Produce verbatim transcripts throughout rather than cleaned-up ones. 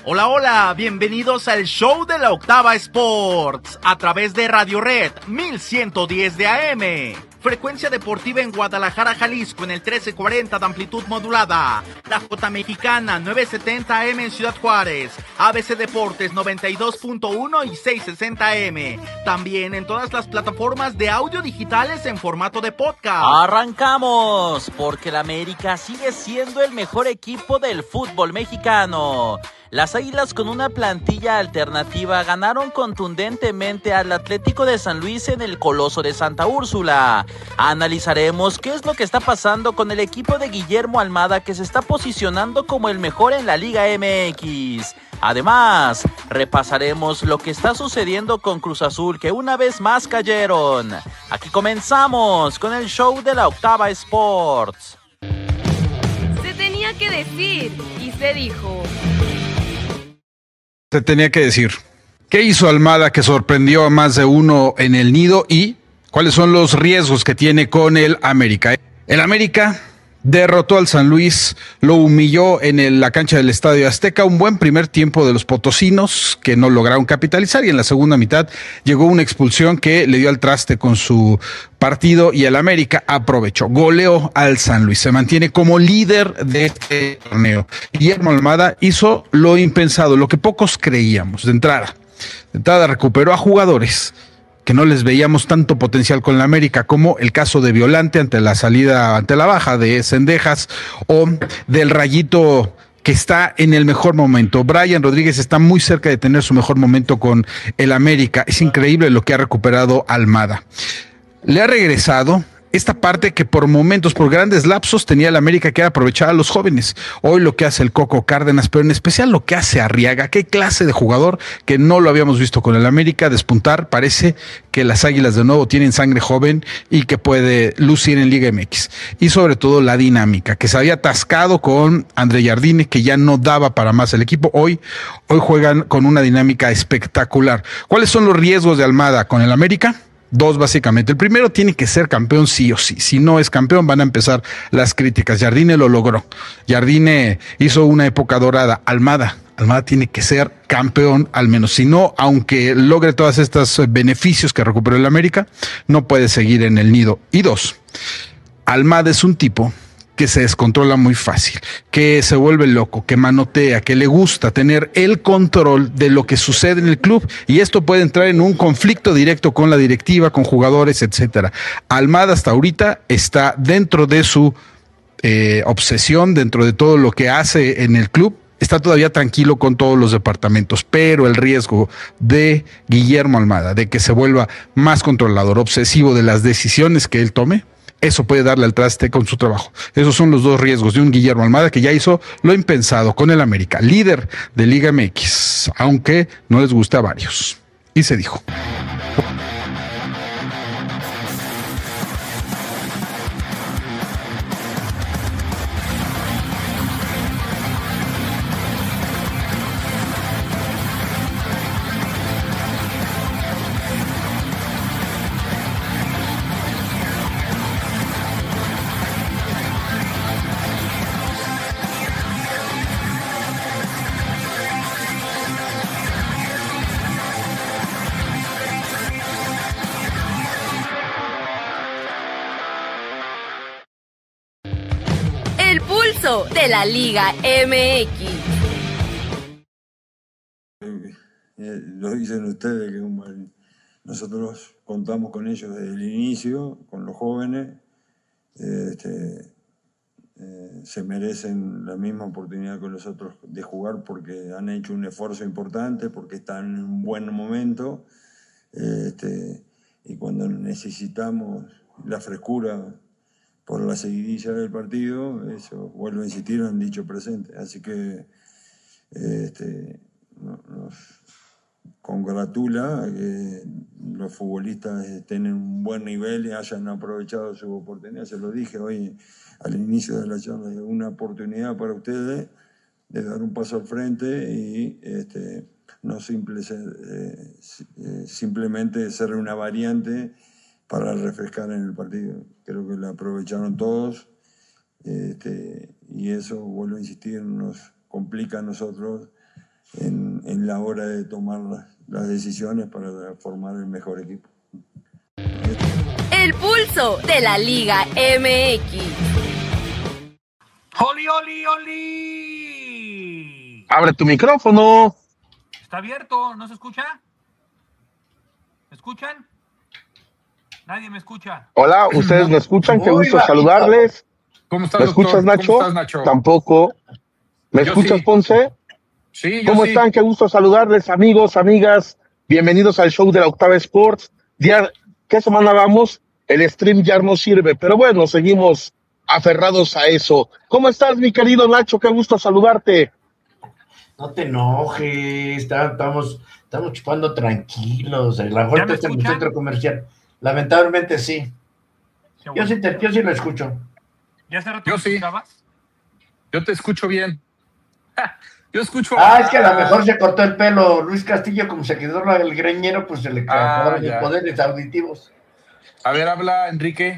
Hola, hola, bienvenidos al show de la Octava Sports, a través de Radio Red mil ciento diez de A M. Frecuencia deportiva en Guadalajara, Jalisco, en el trece cuarenta de amplitud modulada. La J Mexicana, novecientos setenta A M en Ciudad Juárez. A B C Deportes, noventa y dos punto uno y seiscientos sesenta A M. También en todas las plataformas de audio digitales en formato de podcast. ¡Arrancamos! Porque el América sigue siendo el mejor equipo del fútbol mexicano. Las Águilas, con una plantilla alternativa, ganaron contundentemente al Atlético de San Luis en el Coloso de Santa Úrsula. Analizaremos qué es lo que está pasando con el equipo de Guillermo Almada, que se está posicionando como el mejor en la Liga M X. Además, repasaremos lo que está sucediendo con Cruz Azul, que una vez más cayeron. Aquí comenzamos con el show de la Octava Sports. Se tenía que decir y se dijo. Se tenía que decir. ¿Qué hizo Almada que sorprendió a más de uno en el nido y cuáles son los riesgos que tiene con el América? El América derrotó al San Luis, lo humilló en el, la cancha del Estadio Azteca, un buen primer tiempo de los potosinos que no lograron capitalizar, y en la segunda mitad llegó una expulsión que le dio al traste con su partido y el América aprovechó, goleó al San Luis, se mantiene como líder de este torneo. Guillermo Almada hizo lo impensado, lo que pocos creíamos. De entrada, de entrada recuperó a jugadores que no les veíamos tanto potencial con la América, como el caso de Violante ante la salida, ante la baja de Cendejas, o del Rayito, que está en el mejor momento. Brian Rodríguez está muy cerca de tener su mejor momento con el América. Es increíble lo que ha recuperado Almada. Le ha regresado esta parte que por momentos, por grandes lapsos, tenía el América, que era aprovechar a los jóvenes. Hoy lo que hace el Coco Cárdenas, pero en especial lo que hace Arriaga, qué clase de jugador que no lo habíamos visto con el América despuntar. Parece que las Águilas de nuevo tienen sangre joven y que puede lucir en Liga M X. Y sobre todo la dinámica, que se había atascado con André Jardine, que ya no daba para más el equipo. Hoy, hoy juegan con una dinámica espectacular. ¿Cuáles son los riesgos de Almada con el América? Dos, básicamente. El primero, tiene que ser campeón sí o sí. Si no es campeón, van a empezar las críticas. Jardine lo logró. Jardine hizo una época dorada. Almada, Almada tiene que ser campeón al menos. Si no, aunque logre todos estos beneficios que recuperó el América, no puede seguir en el nido. Y dos, Almada es un tipo que se descontrola muy fácil, que se vuelve loco, que manotea, que le gusta tener el control de lo que sucede en el club, y esto puede entrar en un conflicto directo con la directiva, con jugadores, etcétera. Almada hasta ahorita está dentro de su eh, obsesión, dentro de todo lo que hace en el club, está todavía tranquilo con todos los departamentos, pero el riesgo de Guillermo Almada, de que se vuelva más controlador, obsesivo de las decisiones que él tome, eso puede darle al traste con su trabajo. Esos son los dos riesgos de un Guillermo Almada que ya hizo lo impensado con el América, líder de Liga M X, aunque no les gusta a varios. Y se dijo. De la Liga M X. Eh, lo dicen ustedes que como el, nosotros contamos con ellos desde el inicio, con los jóvenes, eh, este, eh, se merecen la misma oportunidad que los otros de jugar porque han hecho un esfuerzo importante, porque están en un buen momento, eh, este, y cuando necesitamos la frescura por la seguidilla del partido, eso, vuelvo a insistir, han dicho presente. Así que este, nos congratula que los futbolistas estén en un buen nivel y hayan aprovechado su oportunidad. Se lo dije hoy al inicio de la charla, una oportunidad para ustedes de dar un paso al frente y este, no simple ser, eh, simplemente ser una variante para refrescar en el partido. Creo que la aprovecharon todos, este, y eso, vuelvo a insistir, nos complica a nosotros en, en la hora de tomar las, las decisiones para formar el mejor equipo. El pulso de la Liga M X. ¡Oli, oli, oli! ¡Abre tu micrófono! ¿Está abierto? ¿No se escucha? ¿Me escuchan? Nadie me escucha. Hola, ¿ustedes me escuchan? Qué gusto bajito. saludarles. ¿Cómo estás, ¿Me doctor? escuchas, Nacho? ¿Cómo estás, Nacho? Tampoco. ¿Me Yo escuchas, sí. Ponce? Sí, yo ¿Cómo sí. están? Qué gusto saludarles, amigos, amigas. Bienvenidos al show de la Octava Sports. Día, ¿qué semana vamos? El stream ya no sirve, pero bueno, seguimos aferrados a eso. ¿Cómo estás, mi querido Nacho? Qué gusto saludarte. No te enojes, está- estamos, estamos chupando tranquilos. La ¿Ya vuelta me es en el escuchan? centro comercial. Lamentablemente sí. Qué Yo bueno. sí, te- yo sí lo escucho. ¿Ya hace rato Yo me sí. escuchabas? Yo te escucho bien. Ja, Yo escucho. Ah, es que a lo mejor se cortó el pelo Luis Castillo, como se quedó el greñero, pues se le Ah, acabaron los ya. poderes auditivos. A ver, habla, Enrique.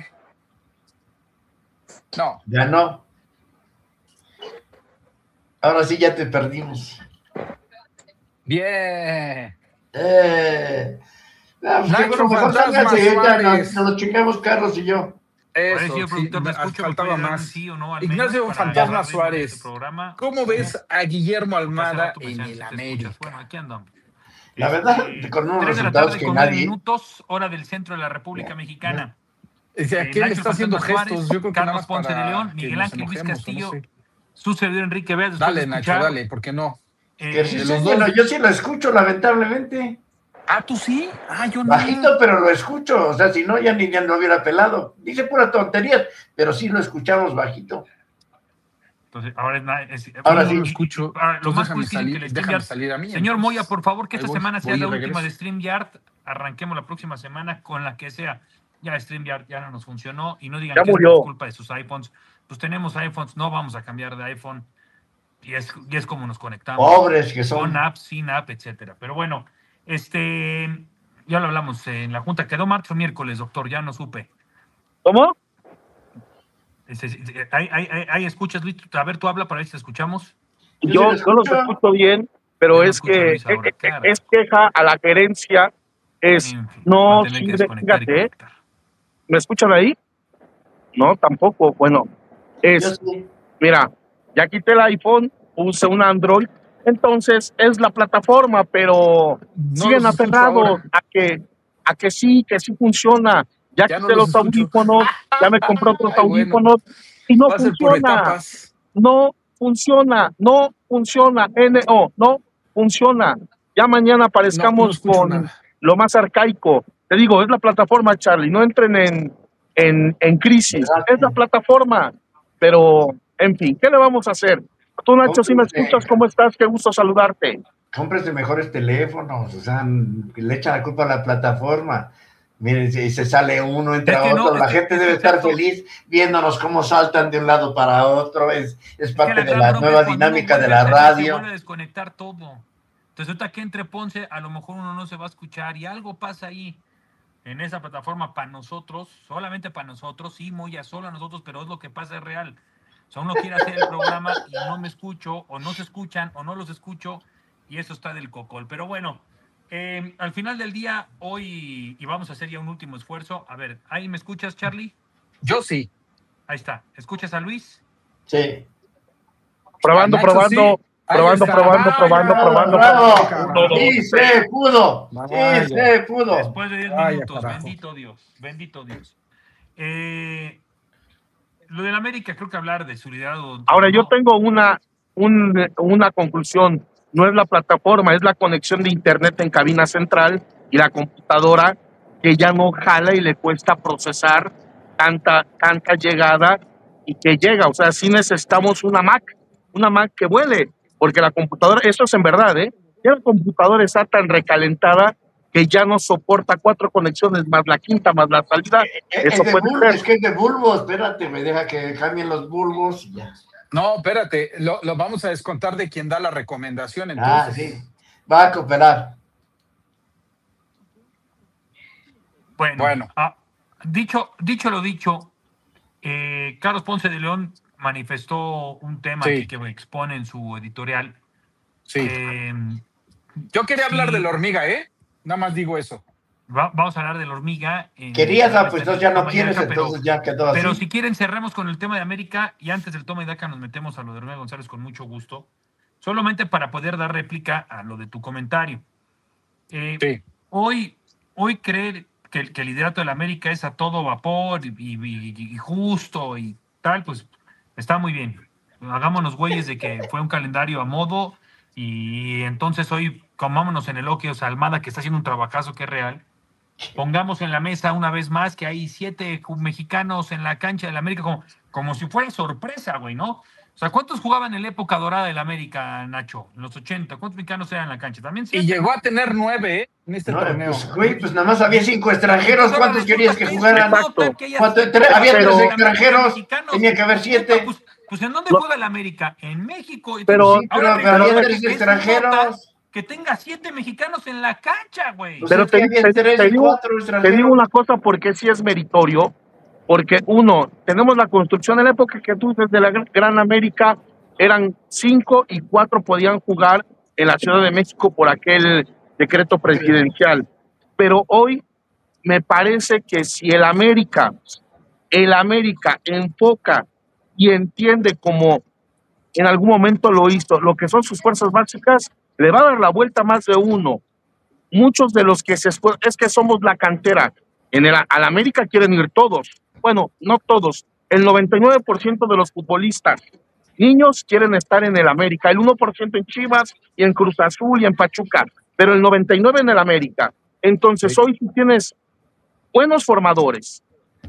No. Ya no. Ahora sí ya te perdimos. Bien. Eh, no, pues, Nacho bueno, mejor Fantasma sálganse, ya Suárez. nos, nos lo checamos Carlos y yo. Ahora Eso, sí, el sí, productor me me escucha, me faltaba puede dar un más. sí o no al Ignacio menos para Fantasma agarrar ritmo de Suárez. este programa. ¿Cómo ves a Guillermo Porque hace Almada rato me en decían, el si te América? escuchas. Bueno, aquí andamos. La verdad, Este, con unos tres de la resultados tarde que con nueve nadie. minutos, hora del centro de la República Mexicana. O sea, Eh, ¿quién le Nacho está haciendo Fantasma gestos? Suárez, Yo creo que nada Carlos más Ponce de para León, que Miguel nos Ángel Luis enojemos, Castillo, o no sé. su servidor Enrique Vea. después Dale, de Nacho, escuchar, dale, ¿por qué no? eh, Que sí, de sí, los bueno, dos. yo sí lo escucho, lamentablemente. Ah, ¿tú sí? Ah, yo no. Bajito, pero lo escucho. O sea, si no, ya ni ya no hubiera pelado. Dice pura tontería, pero sí lo escuchamos bajito. Entonces, ahora es, na- es- Ahora y- sí. y- lo escucho. ahora, lo Entonces más déjame difícil salir- que el déjame StreamYard. salir a mí, Señor entonces. Moya, por favor, que Ahí esta voy, semana sea voy y la última regreso. de StreamYard. Arranquemos la próxima semana con la que sea. Ya StreamYard ya no nos funcionó y no digan Ya que murió. es por culpa de sus iPhones. Pues tenemos iPhones, no vamos a cambiar de iPhone. Y es, y es como nos conectamos. Pobres que son. Con app, sin app, etcétera. Pero bueno, este ya lo hablamos en la junta. ¿Quedó martes o miércoles, doctor? Ya no supe. ¿Cómo? Este, ¿hay, hay, hay, hay escuchas, Luis? A ver, tú habla para ver si te escuchamos. Yo Yo, sí yo lo los escucho. escucho bien, pero Yo no es escucho a que Luis ahora, es, cara. es queja a la gerencia, es En fin, va no a tener que sirve, desconectar y fíjate, ¿eh? conectar. ¿Me escuchan ahí? No, tampoco, bueno, Yo es, sí. mira, ya quité el iPhone, puse un Android, entonces es la plataforma, pero No siguen los escucho aferrados ahora. a que, a que sí, que sí funciona. Ya, Ya no quité los los escucho. audífonos, ya me compré otros Ay, bueno. audífonos y no Va a ser por funciona. etapas. No funciona, no funciona, N O, no funciona. Ya mañana No, aparezcamos no escucho con nada. lo más arcaico. Te digo, es la plataforma, Charlie, no entren en, en, en crisis, es la plataforma. Pero, en fin, ¿qué le vamos a hacer? Tú, Nacho, si me Cómprense. escuchas, ¿cómo estás? Qué gusto saludarte. Cómprese mejores teléfonos. O sea, le echan la culpa a la plataforma. Miren, si se sale uno, entra Es que no, otro. es la que- gente es debe que estar exacto. feliz viéndonos cómo saltan de un lado para otro. Es, es parte que de gran la bronca nueva es cuando dinámica uno de vuelve la a salir, Se radio. vuelve a desconectar todo. Entonces, ahorita que entre Ponce, a lo mejor uno no se va a escuchar y algo pasa ahí en esa plataforma para nosotros, solamente para nosotros, sí, muy a solo a nosotros, pero es lo que pasa, es real. O sea, uno quiere hacer el programa y no me escucho, o no se escuchan, o no los escucho, y eso está del cocol. Pero bueno, eh, al final del día, hoy, y vamos a hacer ya un último esfuerzo. A ver, ¿ahí me escuchas, Charlie? Yo sí. Ahí está. ¿Escuchas a Luis? Sí. Probando, Ah, Nacho, probando, sí. Ahí probando, está. probando, Vaya, probando, probando, ¡Bravo! probando. Uno, Sí, dos, se pudo. Vaya. Sí, se pudo. Después de diez Vaya, minutos, carajo. bendito Dios, bendito Dios. Eh, lo del América, creo que hablar de su liderazgo. Ahora, yo no, tengo una, un- una conclusión. No es la plataforma, es la conexión de internet en cabina central y la computadora que ya no jala y le cuesta procesar tanta, tanta llegada y que llega. O sea, sí necesitamos una Mac, una Mac que vuele, porque la computadora, eso es en verdad, ¿eh? Ya la computadora está tan recalentada que ya no soporta cuatro conexiones, más la quinta, más la salida. Es, Eso de puede bulbo, ser. es que es de bulbo. Espérate, me deja que cambien los bulbos y ya. No, espérate, lo, lo vamos a descontar de quien da la recomendación. Ah, Entonces, sí. Va a cooperar. Bueno, Bueno. ah, dicho, dicho lo dicho, eh, Carlos Ponce de León manifestó un tema Sí. aquí que expone en su editorial Sí. Eh, Yo quería sí. hablar de la hormiga, ¿eh? Nada más digo eso. Va, vamos a hablar de la hormiga. En, Querías, ah, en pues esta entonces ya no toma y quieres, daca, pero- entonces ya quedó así. Pero si quieren, cerremos con el tema de América y antes del toma y daca nos metemos a lo de Hormiga González con mucho gusto. Solamente para poder dar réplica a lo de tu comentario. Eh, Sí. Hoy, hoy creer que, el- que el liderato de la América es a todo vapor y, y- y justo y tal, pues está muy bien. Hagámonos güeyes de que fue un calendario a modo y entonces hoy comámonos en el oque, o sea, Almada que está haciendo un trabajazo que es real. Pongamos en la mesa una vez más que hay siete mexicanos en la cancha de la América como, como si fuera sorpresa, güey, ¿no? O sea, ¿cuántos jugaban en la época dorada de la América, Nacho? En los ochenta. ¿Cuántos mexicanos eran en la cancha? También Y siete, llegó ¿no? a tener nueve, ¿eh? En este No, torneo. pues, güey, pues nada más había cinco extranjeros. Ahora ¿Cuántos resulta querías que es jugaran? idiota que haya ¿Cuánto- siete tre- había tres jugadores extranjeros, mexicanos. tenía que haber siete. Pues, pues ¿en dónde No. juega la América? En México. Pero- Sí, pero ahora había resulta tres que es extranjeros. idiota que tenga siete mexicanos en la cancha, güey. Pues Pero es que te, había te- tres te y digo, cuatro te extranjeros. digo una cosa porque sí es meritorio, porque uno, tenemos la construcción en la época que tú dices de la Gr- Gran América, eran cinco y cuatro podían jugar en la Ciudad de México por aquel decreto presidencial. Pero hoy me parece que si el América, el América enfoca y entiende como en algún momento lo hizo, lo que son sus fuerzas básicas, le va a dar la vuelta más de uno. Muchos de los que se esfuer- es que somos la cantera. En el al América quieren ir todos. Bueno, no todos. El noventa y nueve por ciento de los futbolistas niños quieren estar en el América, el uno por ciento en Chivas y en Cruz Azul y en Pachuca, pero el noventa y nueve por ciento en el América. Entonces, hoy si tienes buenos formadores,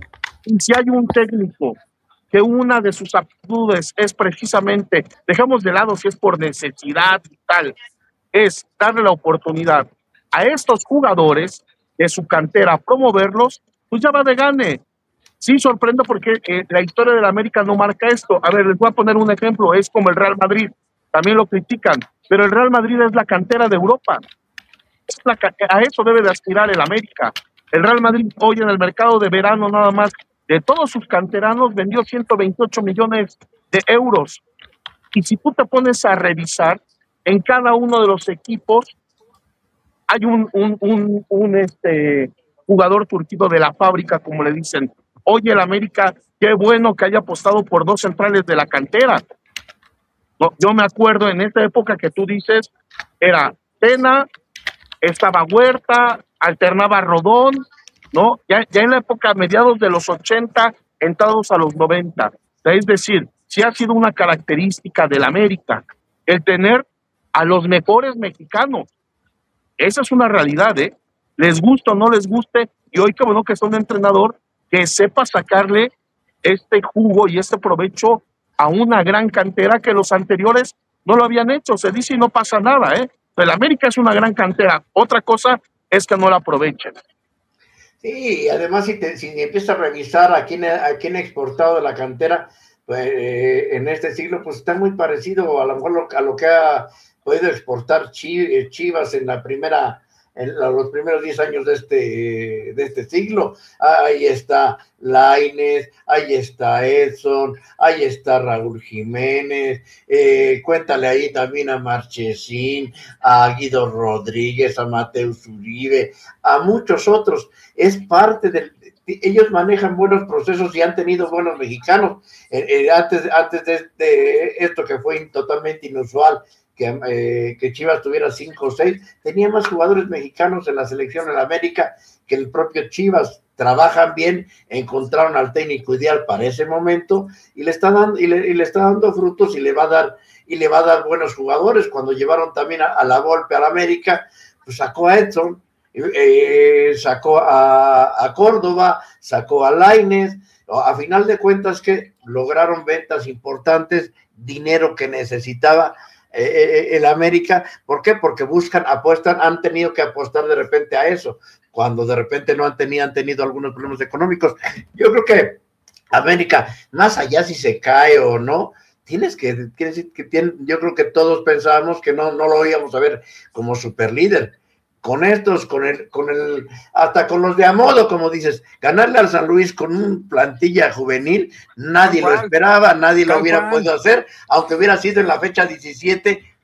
y si hay un técnico que una de sus aptitudes es precisamente, dejamos de lado si es por necesidad y tal, es darle la oportunidad a estos jugadores de su cantera, promoverlos, pues ya va de gane. Sí, sorprendo porque eh, la historia de la América no marca esto. A ver, les voy a poner un ejemplo, es como el Real Madrid, también lo critican, pero el Real Madrid es la cantera de Europa. Es la ca- a eso debe de aspirar el América. El Real Madrid hoy en el mercado de verano nada más, de todos sus canteranos, vendió ciento veintiocho millones de euros. Y si tú te pones a revisar, en cada uno de los equipos hay un, un, un, un, este, jugador surgido de la fábrica, como le dicen. Oye, el América, qué bueno que haya apostado por dos centrales de la cantera. No, yo me acuerdo en esta época que tú dices, era Tena, estaba Huerta, alternaba Rodón, ¿no? Ya, ya en la época, mediados de los ochenta, entrados a los noventa. Es decir, sí ha sido una característica del América el tener a los mejores mexicanos. Esa es una realidad, ¿eh? Les guste o no les guste, y hoy qué bueno que es un entrenador que sepa sacarle este jugo y este provecho a una gran cantera que los anteriores no lo habían hecho. Se dice y no pasa nada, ¿eh? El América es una gran cantera. Otra cosa es que no la aprovechen. Sí, además si, te, si empiezas a revisar a quién, a quién ha exportado de la cantera pues, eh, en este siglo, pues está muy parecido a lo mejor lo, a lo que ha podido exportar Chivas en la primera, en los primeros diez años de este, de este siglo. Ahí está Lainez, ahí está Edson, ahí está Raúl Jiménez, eh, cuéntale ahí también a Marchesín, a Guido Rodríguez, a Mateus Uribe, a muchos otros. Es parte del, ellos manejan buenos procesos y han tenido buenos mexicanos. Eh, eh, antes, antes de, de esto que fue totalmente inusual, que, eh, que Chivas tuviera cinco o seis, tenía más jugadores mexicanos en la selección en América que el propio Chivas. Trabajan bien, encontraron al técnico ideal para ese momento y le está dando, y le, y le está dando frutos y le va a dar, y le va a dar buenos jugadores. Cuando llevaron también a, a la Volpe a la América, pues sacó a Edson, eh, sacó a, a Córdoba, sacó a Lainez. A final de cuentas que lograron ventas importantes, dinero que necesitaba eh, el América. ¿Por qué? Porque buscan, apuestan, han tenido que apostar de repente a eso, cuando de repente no han tenido, han tenido algunos problemas económicos. Yo creo que América, más allá si se cae o no, tienes que, quiere decir que tiene, yo creo que todos pensábamos que no, no lo íbamos a ver como superlíder. Con estos, con el, con el, hasta con los de a modo, como dices, ganarle al San Luis con un plantilla juvenil, nadie lo esperaba, nadie lo hubiera podido hacer, aunque hubiera sido en la fecha diecisiete,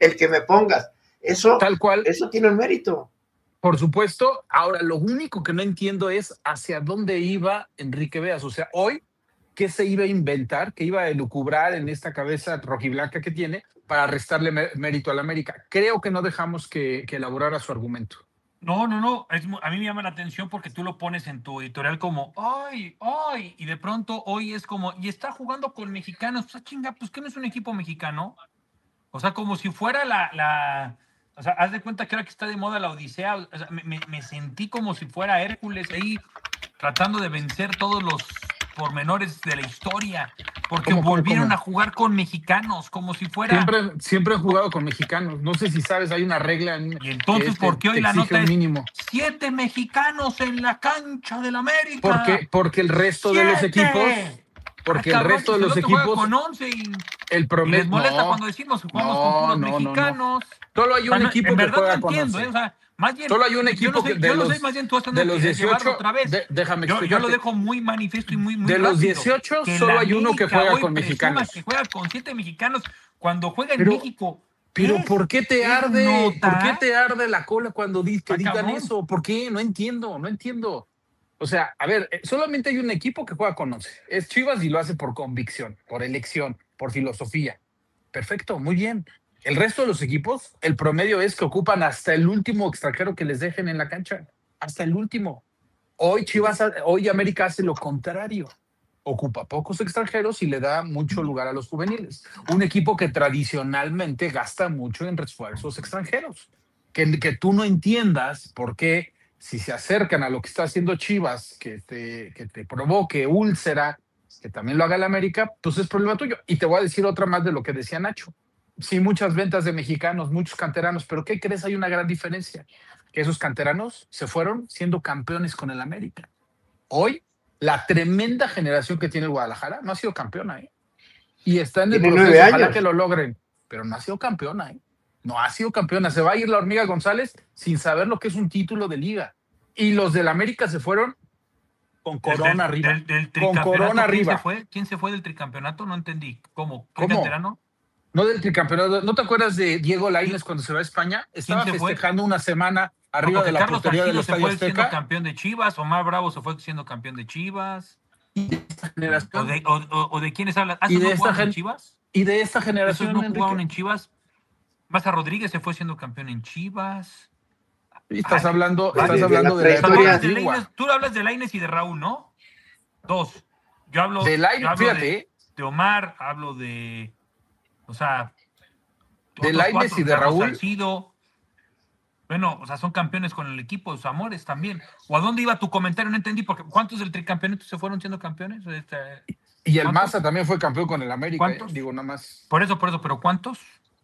el que me pongas. Eso, Tal cual. Eso tiene un mérito. Por supuesto. Ahora, lo único que no entiendo es hacia dónde iba Enrique Beas. O sea, hoy, ¿qué se iba a inventar? ¿Qué iba a elucubrar en esta cabeza rojiblanca que tiene para restarle mérito a la América? Creo que no dejamos que, que elaborara su argumento. No, no, no. Es, a mí me llama la atención porque tú lo pones en tu editorial como, ay, ay, y de pronto hoy es como, y está jugando con mexicanos. Pues, chinga, pues, ¿qué no es un equipo mexicano? O sea, como si fuera la, la, o sea, haz de cuenta que ahora que está de moda la Odisea, o sea, me, me sentí como si fuera Hércules ahí tratando de vencer todos los pormenores de la historia, porque ¿Cómo, cómo, volvieron cómo? a jugar con mexicanos, como si fuera... Siempre, siempre han jugado con mexicanos. No sé si sabes, hay una regla en, y entonces, este, ¿por qué hoy la exige nota un es mínimo? siete mexicanos en la cancha del América? Porque, porque el resto de los ¡Siete! equipos... Porque Ah, el cabrón, resto de si los el otro juega equipos... con once y, el y promedio... les molesta no, cuando decimos que jugamos no, con puros no, no, no. mexicanos. Solo hay un O sea, no, equipo en que verdad juega no con entiendo, once. ¿eh? O sea, más bien, Solo hay un yo equipo no sé, que de yo no los, sé, más bien tú estás de los dieciocho... otra vez. De, déjame yo, explicarte. yo lo dejo muy manifiesto y muy, muy de los rápido, dieciocho, que solo la hay uno que América juega hoy con presuma mexicanos. que juega con siete mexicanos cuando juega en Pero- México. Pero ¿Es? ¿por qué te ¿Es arde? nota? ¿Por qué te arde la cola cuando di, que Ah, digan cabrón. eso? ¿Por qué? No entiendo, no entiendo. O sea, a ver, eh, solamente hay un equipo que juega con once. Es Chivas y lo hace por convicción, por elección, por filosofía. Perfecto, muy bien. El resto de los equipos, el promedio es que ocupan hasta el último extranjero que les dejen en la cancha. Hasta el último. Hoy Chivas, hoy América hace lo contrario. Ocupa pocos extranjeros y le da mucho lugar a los juveniles. Un equipo que tradicionalmente gasta mucho en refuerzos extranjeros. Que, que tú no entiendas por qué, si se acercan a lo que está haciendo Chivas, que te, que te provoque úlcera, que también lo haga el América, pues es problema tuyo. Y te voy a decir otra más de lo que decía Nacho. Sí, muchas ventas de mexicanos, muchos canteranos, pero ¿qué crees? Hay una gran diferencia. Que esos canteranos se fueron siendo campeones con el América. Hoy, la tremenda generación que tiene el Guadalajara no ha sido campeona, ¿eh? Y está en el Tiene proceso, nueve ojalá años. que lo logren, pero no ha sido campeona, ¿eh? No ha sido campeona. Se va a ir la Hormiga González sin saber lo que es un título de liga. Y los del América se fueron con corona Del- arriba. del- del con tricampeonato, corona ¿quién arriba. Se fue? ¿Quién se fue del tricampeonato? No entendí. ¿Cómo? ¿Qué ¿Cómo? canterano? No del tricampeonato. ¿No te acuerdas de Diego Lainez cuando se va a España? Estaba se fue? festejando una semana No, arriba porque de la Carlos portería del Salcido se Estadio fue siendo Azteca. campeón de Chivas, Omar Bravo se fue siendo campeón de Chivas. Generación. ¿O de, o, o- o de quiénes hablas? ¿Ah, Y esos de no esta jugaron en gen- Chivas? Y de esta ¿Esos generación, no Enrique. jugaron en Chivas? Maza Rodríguez se fue siendo campeón en Chivas. Y estás Ay, hablando, vale, estás de hablando la de la O sea, tú, época trayectoria. hablas de antigua. Lainez, tú hablas de Lainez y de Raúl, ¿no? Dos. Yo hablo De Lainez, yo hablo fíjate, de, ¿eh? de Omar, hablo de... O sea... De otros Lainez cuatro, y de Carlos Raúl. Salcido. Bueno, o sea, son campeones con el equipo, sus amores también. ¿O a dónde iba tu comentario? No entendí, porque ¿cuántos del tricampeonato se fueron siendo campeones? Este, Y el ¿cuántos? Maza también fue campeón con el América. ¿eh? ¿Cuántos? Digo, nada más. Por eso, por eso, pero ¿cuántos?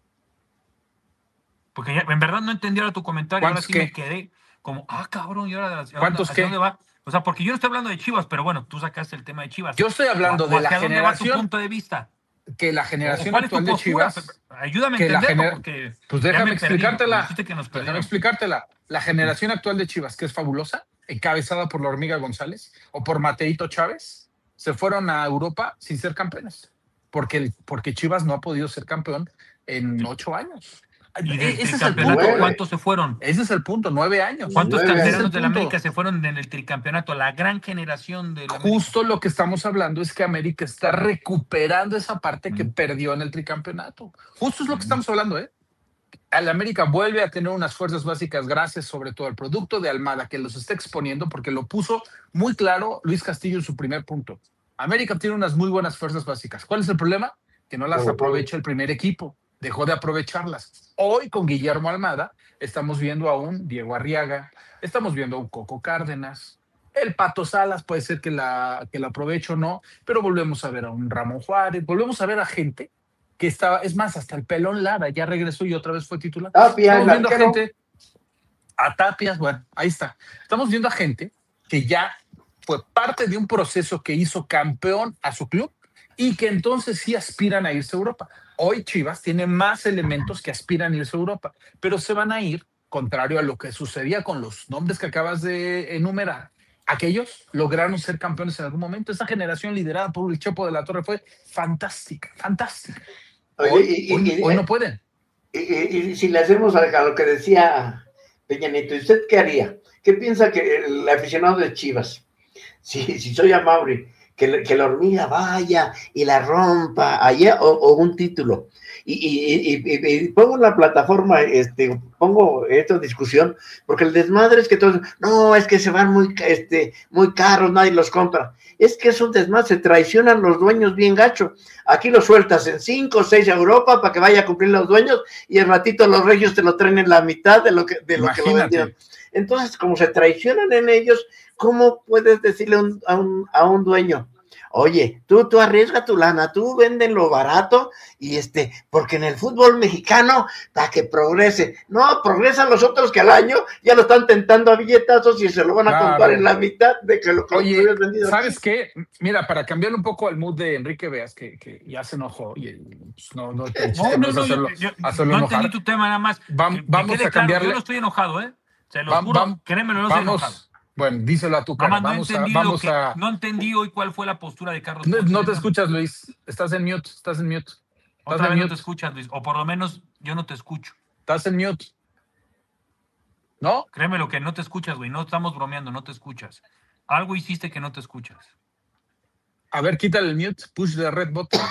Porque ya, en verdad no entendí ahora tu comentario, ahora ¿Cuántos sí qué? me quedé como, ah, cabrón, ¿y ahora hacia, ¿Cuántos hacia qué? dónde va? O sea, porque yo no estoy hablando de Chivas, pero bueno, tú sacaste el tema de Chivas. Yo estoy hablando O- o de la ¿hacia dónde va tu generación punto de vista? que la ¿O generación ¿Cuál es tu actual de postura? Chivas. Ayúdame a que la entenderlo, gener- porque Pues ya déjame me perdí. explicártela. Dijiste que nos Déjame perdieron. explicártela. La generación actual de Chivas, que es fabulosa, encabezada por la Hormiga González o por Mateito Chávez, se fueron a Europa sin ser campeones. Porque, el- porque Chivas no ha podido ser campeón en ocho años. ¿Y E- del Ese es el tricampeonato punto. Nueve. cuántos se fueron? Ese es el punto, nueve años. ¿Cuántos Nueve años. canteranos Ese es el de la punto. América se fueron en el tricampeonato? La gran generación de la América. Justo lo que estamos hablando es que América está recuperando esa parte que perdió en el tricampeonato. Justo es lo que estamos hablando, ¿eh? Al América vuelve a tener unas fuerzas básicas gracias sobre todo al producto de Almada que los está exponiendo porque lo puso muy claro Luis Castillo en su primer punto. América tiene unas muy buenas fuerzas básicas. ¿Cuál es el problema? Que no las Como aprovecha el primer equipo. Dejó de aprovecharlas. Hoy con Guillermo Almada estamos viendo a un Diego Arriaga, estamos viendo a un Coco Cárdenas, el Pato Salas puede ser que la, que la aproveche o no, pero volvemos a ver a un Ramón Juárez, volvemos a ver a gente que estaba, es más, hasta el Pelón Lara ya regresó y otra vez fue titular. Tapia, Estamos el viendo a arquero. gente, a Tapias, bueno, ahí está. Estamos viendo a gente que ya fue parte de un proceso que hizo campeón a su club y que entonces sí aspiran a irse a Europa. Hoy Chivas tiene más elementos que aspiran a irse a Europa, pero se van a ir, contrario a lo que sucedía con los nombres que acabas de enumerar. Aquellos lograron ser campeones en algún momento. Esa generación liderada por el Chepo de la Torre fue fantástica, fantástica. Oye, Hoy, y- y- hoy- y- hoy no pueden. Y, y, y si le hacemos a, a lo que decía Peña Nieto, ¿usted qué haría? ¿Qué piensa que el aficionado de Chivas, si, si soy a Mauri, que, que la hormiga vaya y la rompa allá, o, o un título? Y, y, y, y, y pongo en la plataforma, este, pongo esta discusión, porque el desmadre es que todos, no, es que se van muy, este, muy caros, nadie los compra. Es que es un desmadre, se traicionan los dueños bien gacho. Aquí lo sueltas en cinco o seis a Europa para que vaya a cumplir los dueños, y el ratito los regios te lo traen en la mitad de lo que, de lo que lo vendieron. Entonces, como se traicionan en ellos, ¿cómo puedes decirle a un, a un, a un dueño? Oye, tú, tú arriesga tu lana, tú véndelo barato, y este, porque en el fútbol mexicano, para que progrese, no, progresan los otros que al año ya lo están tentando a billetazos y se lo van a Claro. comprar en la mitad de que lo que Oye, lo vendido. ¿sabes qué? Mira, para cambiar un poco el mood de Enrique Veas, que, que ya se enojó, y pues, no, no, el chiste No, no no, es no, hacerlo, yo, yo hacerlo no enojar. entendí tu tema nada más. Vam- Que- que vamos quede a claro, cambiarle. yo no estoy enojado, ¿eh? Se lo Vam- juro, vam- créemelo, no estoy vamos, enojado. bueno, díselo a tu cara. Nada más no Vamos a, entendí lo vamos que, a. no entendí hoy cuál fue la postura de Carlos No, Ponce. no te escuchas, Luis. Estás en mute. Estás en mute. Estás Otra en vez no mute. te escuchas, Luis, o por lo menos yo no te escucho. Estás en mute. ¿No? Créeme lo que no te escuchas, güey, no estamos bromeando, no te escuchas. Algo hiciste que no te escuchas. A ver, quítale el mute. Push the red button.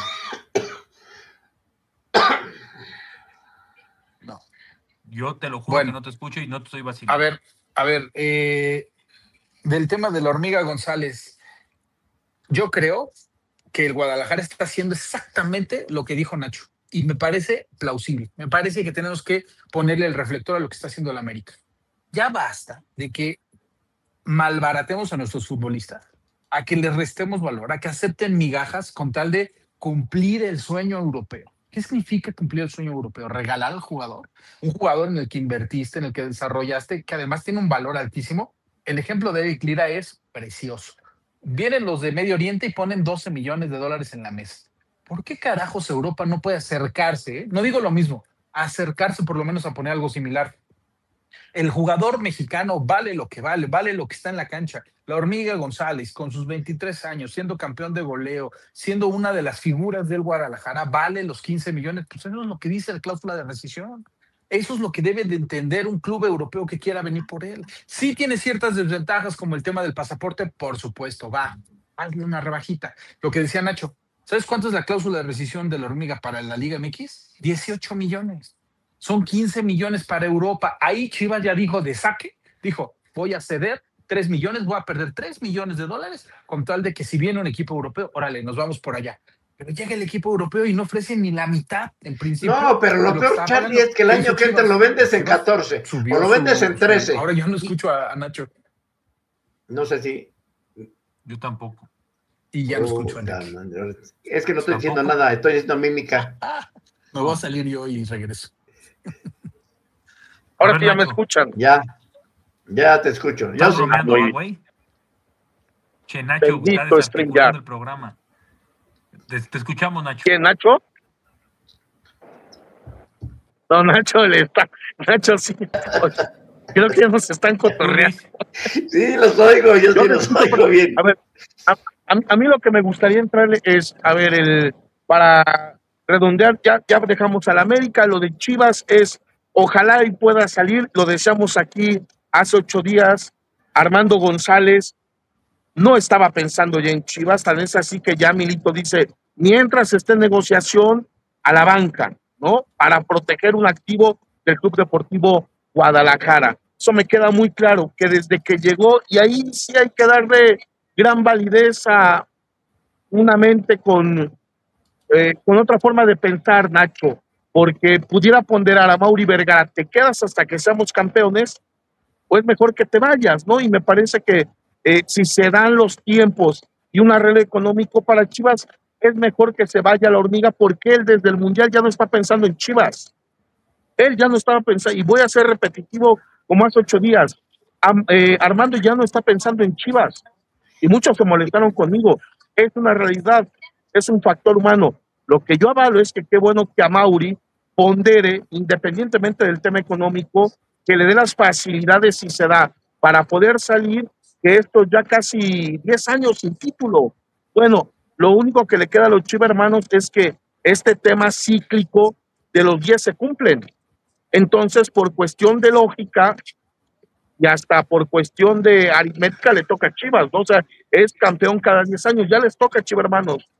No. Yo te lo juro Bueno. que no te escucho y no te estoy vacilando. A ver, a ver. Eh, del tema de la hormiga González, yo creo que el Guadalajara está haciendo exactamente lo que dijo Nacho. Y me parece plausible. Me parece que tenemos que ponerle el reflector a lo que está haciendo el América. Ya basta de que malbaratemos a nuestros futbolistas, a que les restemos valor, a que acepten migajas con tal de cumplir el sueño europeo. ¿Qué significa cumplir el sueño europeo? Regalar al jugador. Un jugador en el que invertiste, en el que desarrollaste, que además tiene un valor altísimo. El ejemplo de Eric Lira es precioso. Vienen los de Medio Oriente y ponen doce millones de dólares en la mesa. ¿Por qué carajos Europa no puede acercarse? eh? No digo lo mismo, acercarse por lo menos a poner algo similar. El jugador mexicano vale lo que vale, vale lo que está en la cancha. La hormiga González, con sus veintitrés años, siendo campeón de goleo, siendo una de las figuras del Guadalajara, vale los quince millones. Pues eso es lo que dice la cláusula de rescisión. Eso es lo que debe de entender un club europeo que quiera venir por él. Sí tiene ciertas desventajas, como el tema del pasaporte, por supuesto, va, hazle una rebajita. Lo que decía Nacho, ¿sabes cuánto es la cláusula de rescisión de la hormiga para la Liga M X? dieciocho millones. Son quince millones para Europa. Ahí Chivas ya dijo de saque, dijo, voy a ceder tres millones, voy a perder tres millones de dólares con tal de que si viene un equipo europeo, órale, nos vamos por allá. Pero llega el equipo europeo y no ofrece ni la mitad, en principio. No, pero lo peor, Charlie, es que el año que entra lo vendes en catorce, o lo vendes en trece. Ahora yo no escucho a, a Nacho. No sé si... Yo tampoco. Y ya no escucho a Puta Enrique. madre. Es que no estoy diciendo Tampoco. nada, estoy diciendo mímica. Me voy a salir yo y regreso. Ahora A ver, sí ya me Nacho. escuchan. Ya, ya te escucho. Ya ¿Estás sí. bromeando, Muy- ah, güey? Che, Nacho, Bendito estás StreamYard. desarticulando el programa. Te, te escuchamos, Nacho. ¿Quién, Nacho? No, Nacho le está. Nacho sí. Creo que nos están cotorreando. Sí, los oigo, yo Yo sí los necesito- oigo bien. A ver, a, a- a mí lo que me gustaría entrarle es, a ver, el para redondear, ya, ya dejamos al América, lo de Chivas es, ojalá y pueda salir, lo deseamos aquí hace ocho días, Armando González no estaba pensando ya en Chivas, tal vez así que ya Milito dice, mientras esté en negociación, a la banca, ¿no? Para proteger un activo del Club Deportivo Guadalajara. Eso me queda muy claro, que desde que llegó, y ahí sí hay que darle gran validez a una mente con, eh, con otra forma de pensar, Nacho, porque pudiera ponderar a Mauri Vergara, te quedas hasta que seamos campeones, o es mejor que te vayas, ¿no? Y me parece que eh, si se dan los tiempos y un arreglo económico para Chivas, es mejor que se vaya a la hormiga, porque él desde el Mundial ya no está pensando en Chivas. Él ya no estaba pensando, y voy a ser repetitivo como hace ocho días, Am- eh, Armando ya no está pensando en Chivas. Y muchos se molestaron conmigo. Es una realidad, es un factor humano. Lo que yo avalo es que qué bueno que a Mauri pondere, independientemente del tema económico, que le dé las facilidades si se da para poder salir, que esto ya casi diez años sin título. Bueno, lo único que le queda a los Chivas hermanos es que este tema cíclico de los diez se cumplen. Entonces, por cuestión de lógica y hasta por cuestión de aritmética le toca a Chivas, ¿no? O sea, es campeón cada diez años, ya les toca a Chivas, hermanos.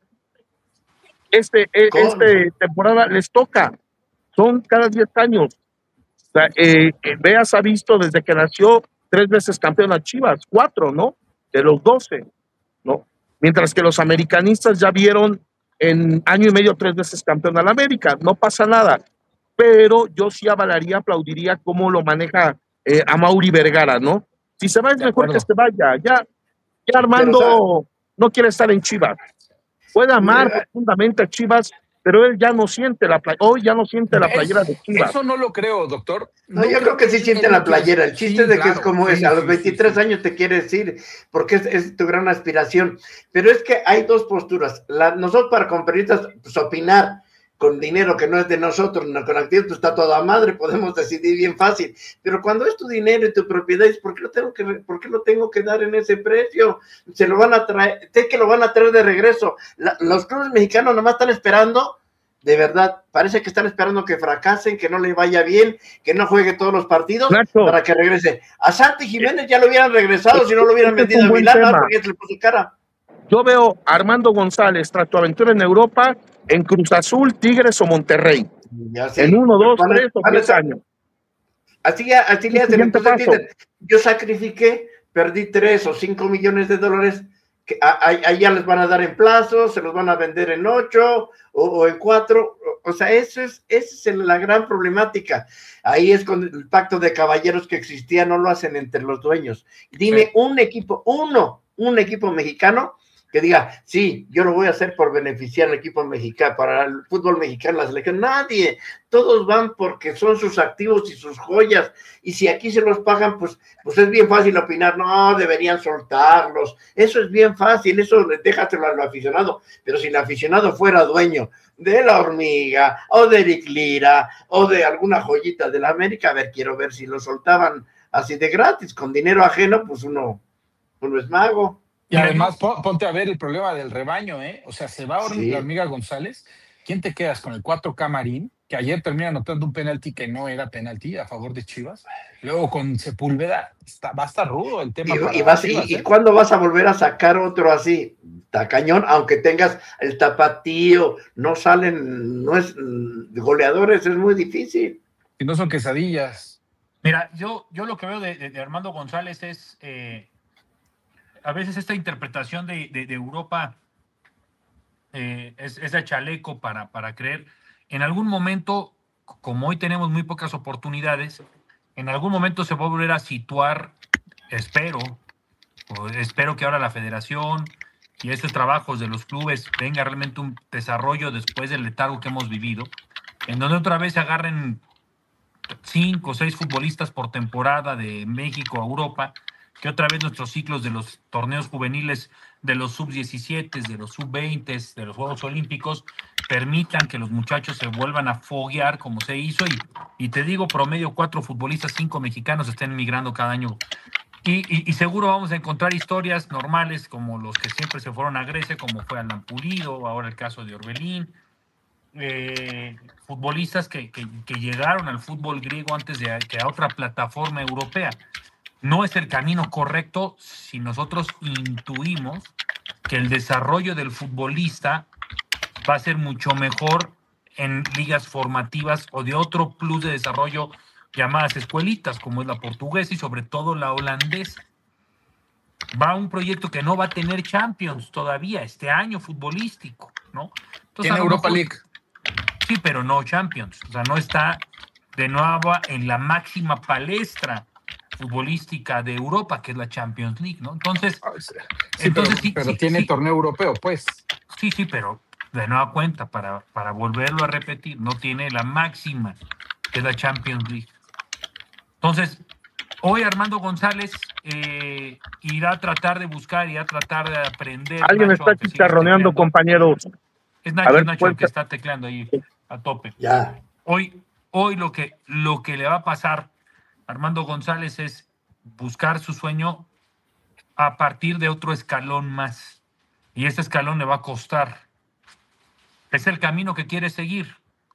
Este, este temporada les toca, son cada diez años. O sea, eh, Veas ha visto desde que nació tres veces campeón a Chivas, cuatro, ¿no? De los doce, ¿no? Mientras que los americanistas ya vieron en año y medio tres veces campeón a la América, no pasa nada. Pero yo sí avalaría, aplaudiría cómo lo maneja eh, a Mauri Vergara, ¿no? Si se va es De mejor acuerdo. que se vaya, ya, ya Armando Pero, o no quiere estar en Chivas. Puede amar Mira, profundamente a Chivas, pero él ya no siente la play- hoy ya no siente la playera de Es- Chivas. eso no lo creo, doctor. No, yo creo que sí siente él la no quiere- playera. El chiste Sí, es de que claro, es como sí, es. A sí, los sí, veintitrés sí. años te quieres ir porque es, es tu gran aspiración. Pero es que hay dos posturas. La, nosotros para como periodistas, pues opinar con dinero que no es de nosotros, no, con actividad, pues está toda madre, podemos decidir bien fácil. Pero cuando es tu dinero y tu propiedad, ¿por qué lo tengo que, por qué lo tengo que dar en ese precio? Se lo van a traer, sé que lo van a traer de regreso. La, los clubes mexicanos nomás están esperando. De verdad, parece que están esperando que fracasen, que no le vaya bien, que no juegue todos los partidos Nacho. para que regrese. A Santi Jiménez ya lo hubieran regresado si no lo hubieran Este es vendido un a buen Milán, tema. ¿no? Porque ya se le puso cara. Yo veo a Armando González tras tu aventura en Europa, en Cruz Azul, Tigres o Monterrey. Ya sé. En uno, dos, Van a- tres o van a diez estar- años. Así, ya- así le El hacen. siguiente Entonces paso. dicen, yo sacrifiqué, perdí tres o cinco millones de dólares, que a- a- ahí ya les van a dar en plazos, se los van a vender en ocho o, o en cuatro. O, o sea, eso es, esa es la gran problemática. Ahí es con el pacto de caballeros que existía, no lo hacen entre los dueños. Dime Sí. un equipo, uno, un equipo mexicano que diga, sí, yo lo voy a hacer por beneficiar al equipo mexicano, para el fútbol mexicano, la selección. Nadie, todos van porque son sus activos y sus joyas, y si aquí se los pagan, pues, pues es bien fácil opinar, no, deberían soltarlos, eso es bien fácil, eso déjaselo al aficionado, pero si el aficionado fuera dueño de la Hormiga, o de Eric Lira, o de alguna joyita de la América, a ver, quiero ver si lo soltaban así de gratis, con dinero ajeno, pues uno, uno es mago. Y además, pon- ponte a ver el problema del rebaño, ¿eh? O sea, se va Horm- Sí. la Hormiga González. ¿Quién te quedas con el cuatro K Marín, que ayer termina anotando un penalti que no era penalti a favor de Chivas? Luego con Sepúlveda, está, va a estar rudo el tema. Y, para y vas, Chivas, y, y ¿eh? cuándo vas a volver a sacar otro así? Está cañón, aunque tengas el tapatío, no salen, no es goleadores, es muy difícil. Si no son quesadillas. Mira, yo, yo lo que veo de, de- de Armando González es eh, a veces esta interpretación de, de- de Europa eh, es, es de chaleco para, para creer. En algún momento, como hoy tenemos muy pocas oportunidades, en algún momento se va a volver a situar, espero, o espero que ahora la federación y estos trabajos de los clubes tenga realmente un desarrollo después del letargo que hemos vivido, en donde otra vez se agarren cinco o seis futbolistas por temporada de México a Europa, que otra vez nuestros ciclos de los torneos juveniles, de los sub diecisiete, de los sub veinte, de los Juegos Olímpicos, permitan que los muchachos se vuelvan a foguear como se hizo, y, y te digo, promedio cuatro futbolistas, cinco mexicanos estén migrando cada año. Y, y, y seguro vamos a encontrar historias normales como los que siempre se fueron a Grecia, como fue Alan Pulido, ahora el caso de Orbelín, eh, futbolistas que, que, que llegaron al fútbol griego antes de que a otra plataforma europea. No es el camino correcto si nosotros intuimos que el desarrollo del futbolista va a ser mucho mejor en ligas formativas o de otro plus de desarrollo llamadas escuelitas, como es la portuguesa y sobre todo la holandesa. Va a un proyecto que no va a tener Champions todavía este año futbolístico, ¿no? Entonces, Tiene a lo Europa mejor- League. Sí, pero no Champions. O sea, no está de nuevo en la máxima palestra futbolística de Europa, que es la Champions League, ¿no? Entonces, Sí, entonces pero, sí, pero sí, tiene sí. torneo europeo, pues. Sí, sí, pero de nueva cuenta, para, para volverlo a repetir, no tiene la máxima, que es la Champions League. Entonces, hoy Armando González eh, irá a tratar de buscar, irá a tratar de aprender. Alguien Nacho, está aunque sigas chicharroneando, tecleando. compañeros. Es A Nacho, ver, Nacho el que cuenta. está tecleando ahí a tope. Ya. Hoy, hoy lo que, lo que le va a pasar a Armando González es buscar su sueño a partir de otro escalón más. Y ese escalón le va a costar. Es el camino que quiere seguir.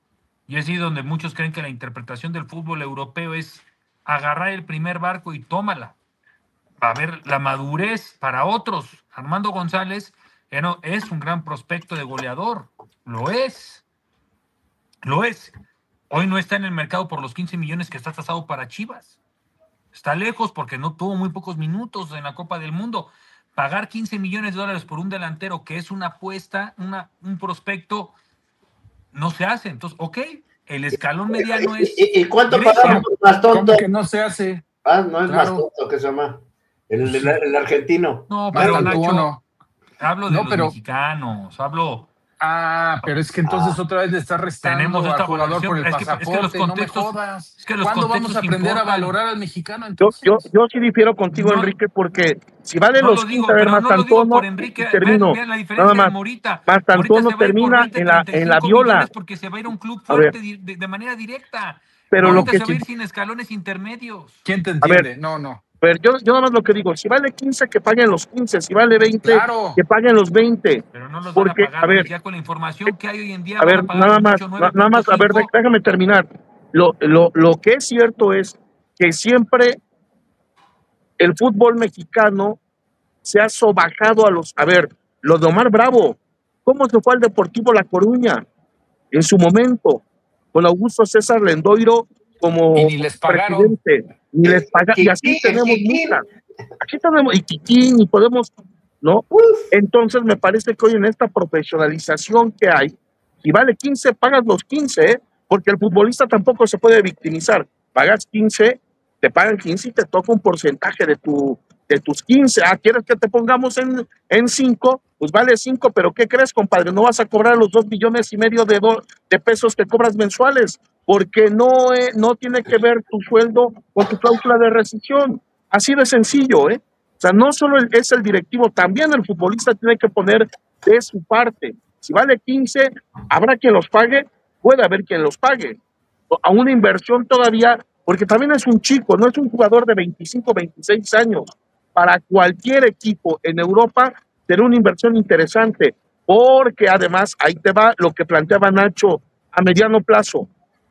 Y es ahí donde muchos creen que la interpretación del fútbol europeo es agarrar el primer barco y tómala. Va a haber la madurez para otros. Armando González es un gran prospecto de goleador. Lo es. Lo es. Hoy no está en el mercado por los quince millones que está tasado para Chivas. Está lejos porque no tuvo muy pocos minutos en la Copa del Mundo. Pagar quince millones de dólares por un delantero que es una apuesta, una, un prospecto, no se hace. Entonces, ok, el escalón mediano es... ¿Y, y cuánto pagamos por más tonto? ¿Cómo que no se hace? Ah, no es Claro. más tonto que se llama. El, el, el argentino. No, pero Más Nacho, no. hablo de No, los pero- mexicanos, hablo... Ah, pero es que entonces otra vez le está restando Tenemos esta al jugador valoración. por el Es que- es que pasaporte, los contextos- no me jodas. es que los ¿Cuándo vamos contextos a aprender importan. a valorar al mexicano Yo, entonces? yo, yo sí difiero contigo, No, Enrique, porque si vale No los lo digo, quince, a ver, pero no lo digo Mastantuono, por Enrique. y termino, Vean, vean la diferencia nada más, de Morita. Mastantuono Morita se va a ir por termina veinte, en la, en treinta y la cinco viola, millones porque se va a ir a un club A ver. fuerte de, de- de manera directa. pero lo Morita que se va sí, a ir sin escalones intermedios. ¿Quién te a entiende? ver, No, no. pero yo, yo nada más lo que digo, si vale quince, que paguen los quince, si vale veinte, Claro. que paguen los veinte, Pero no los porque, van a pagar, a ver, ya con la información que hay hoy en día. a van ver, pagar nada con más, ocho, nueve na- nada más, a ver, punto cinco. déjame terminar. Lo, lo, lo que es cierto es que siempre el fútbol mexicano se ha sobajado a los, a ver, los de Omar Bravo, ¿cómo se fue al Deportivo La Coruña? En su momento, con Augusto César Lendoiro como Y ni les pagaron. presidente, ni les pagaron, y así Kikín, tenemos Kikín. muchas. Aquí tenemos, y Kikín, y podemos, ¿no? Entonces me parece que hoy en esta profesionalización que hay, si vale quince, pagas los quince, ¿eh? Porque el futbolista tampoco se puede victimizar. Pagas quince, te pagan quince y te toca un porcentaje de tu de tus quince. Ah, ¿quieres que te pongamos en, en cinco? Pues vale cinco, pero ¿qué crees, compadre? No vas a cobrar los dos millones y medio de, do, de pesos que cobras mensuales, porque no, eh, no tiene que ver tu sueldo con tu cláusula de rescisión. Así de sencillo, ¿eh? O sea, no solo el, es el directivo, también el futbolista tiene que poner de su parte. Si vale quince, habrá quien los pague, puede haber quien los pague. A una inversión todavía, porque también es un chico, no es un jugador de veinticinco, veintiséis años. Para cualquier equipo en Europa será una inversión interesante, porque además ahí te va lo que planteaba Nacho a mediano plazo.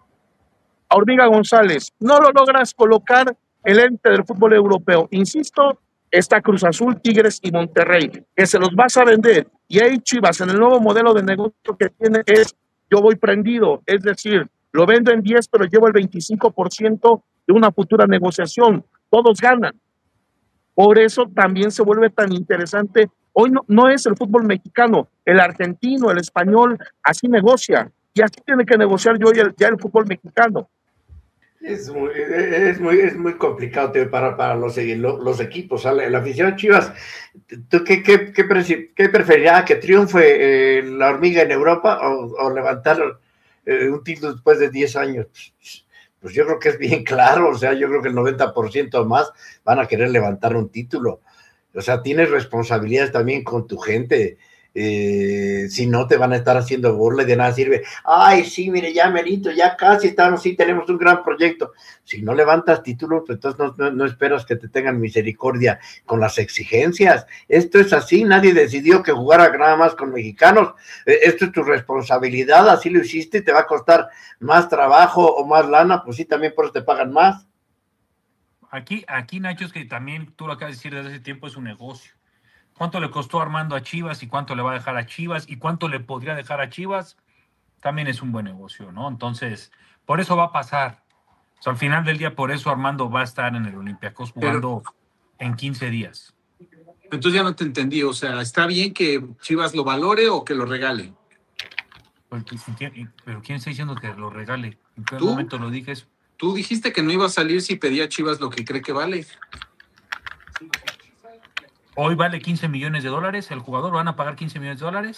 A Hormiga González, no lo logras colocar el ente del fútbol europeo. Insisto, está Cruz Azul, Tigres y Monterrey, que se los vas a vender. Y ahí Chivas, en el nuevo modelo de negocio que tiene, es yo voy prendido, es decir, lo vendo en diez, pero llevo el veinticinco por ciento de una futura negociación. Todos ganan. Por eso también se vuelve tan interesante. Hoy no, no es el fútbol mexicano, el argentino, el español, así negocia. Y así tiene que negociar yo ya el, ya el fútbol mexicano. Es muy, es muy, es muy complicado tío, para, para los, los equipos. ¿Sale? La afición Chivas, ¿tú qué, qué, qué, qué preferirías? ¿Que triunfe eh, la Hormiga en Europa o, o levantar eh, un título después de diez años? Pues yo creo que es bien claro, o sea, yo creo que el noventa por ciento más van a querer levantar un título. O sea, tienes responsabilidades también con tu gente. Eh, si no, te van a estar haciendo burla y de nada sirve. Ay, sí, mire, ya merito, ya casi estamos, sí, tenemos un gran proyecto. Si no levantas títulos, pues entonces no, no, no esperas que te tengan misericordia con las exigencias. Esto es así, nadie decidió que jugara nada más con mexicanos. Eh, esto es tu responsabilidad, así lo hiciste, te va a costar más trabajo o más lana, pues sí, también por eso te pagan más. Aquí, aquí Nacho, es que también tú lo acabas de decir desde hace tiempo, es un negocio. ¿Cuánto le costó Armando a Chivas y cuánto le va a dejar a Chivas y cuánto le podría dejar a Chivas? También es un buen negocio, ¿no? Entonces, por eso va a pasar. O sea, al final del día, por eso Armando va a estar en el Olympiacos jugando Pero, en quince días. Entonces ya no te entendí. O sea, ¿está bien que Chivas lo valore o que lo regale? Pero ¿quién está diciendo que lo regale? ¿En qué ¿Tú? momento lo dije eso? Tú dijiste que no iba a salir si pedía a Chivas lo que cree que vale. Hoy vale quince millones de dólares, el jugador, ¿van a pagar quince millones de dólares?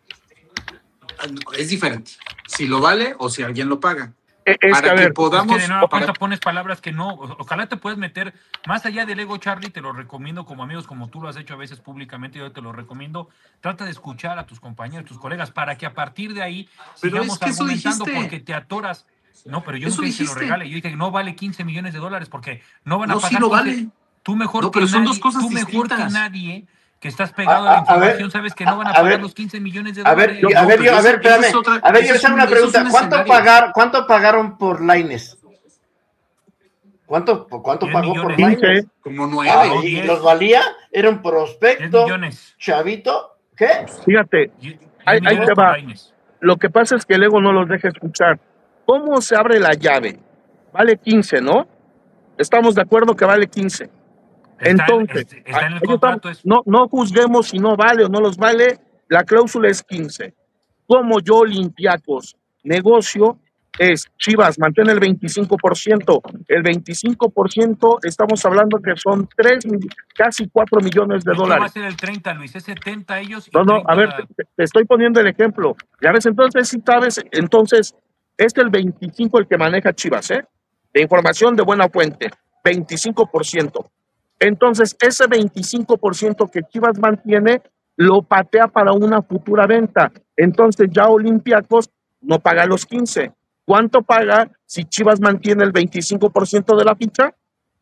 Es diferente, si lo vale o si alguien lo paga. Es para que, a que ver, podamos... Es que de nueva para... cuenta pones palabras que no, ojalá te puedes meter, más allá del ego, Charlie, te lo recomiendo como amigos, como tú lo has hecho a veces públicamente, yo te lo recomiendo, trata de escuchar a tus compañeros, tus colegas, para que a partir de ahí pero sigamos es que argumentando eso porque te atoras. No, pero yo eso no dije que lo regale, yo dije que no vale quince millones de dólares porque no van a no, pagar. Sí lo vale. Tú mejor no, pero que son nadie, dos cosas tú mejor distintas. que nadie que estás pegado a, a la información, ver, sabes que no van a, a pagar ver, los quince millones de dólares. A ver, yo, a ver, yo, a ver, espérame. Otra, a ver, yo les hago una pregunta. ¿Cuánto, pagar, ¿Cuánto pagaron por Lainez? ¿Cuánto, cuánto pagó millones, por Lainez? Como nueve. Ah, ¿y, ¿Y los valía? Era un prospecto. Chavito. ¿Qué? Fíjate, ahí, ahí te va. Lo que pasa es que el ego no los deja escuchar. ¿Cómo se abre la llave? Vale quince, ¿no? Estamos de acuerdo que vale quince. Está, Entonces, está en el contrato, estamos, no, no juzguemos si no vale o no los vale, la cláusula es quince. Como yo, Olympiacos, negocio es Chivas, mantén el veinticinco por ciento. El veinticinco por ciento, estamos hablando que son tres, casi cuatro millones de dólares. ¿Qué va a ser el treinta, Luis? ¿Es setenta ellos? Y no, no, treinta... a ver, te, te estoy poniendo el ejemplo. Ya ves, entonces, si sabes, entonces, es el veinticinco el que maneja Chivas, ¿eh? De información de buena fuente, veinticinco por ciento. Entonces, ese veinticinco por ciento que Chivas mantiene, lo patea para una futura venta. Entonces, ya Olympiacos no paga los quince. ¿Cuánto paga si Chivas mantiene el veinticinco por ciento de la ficha?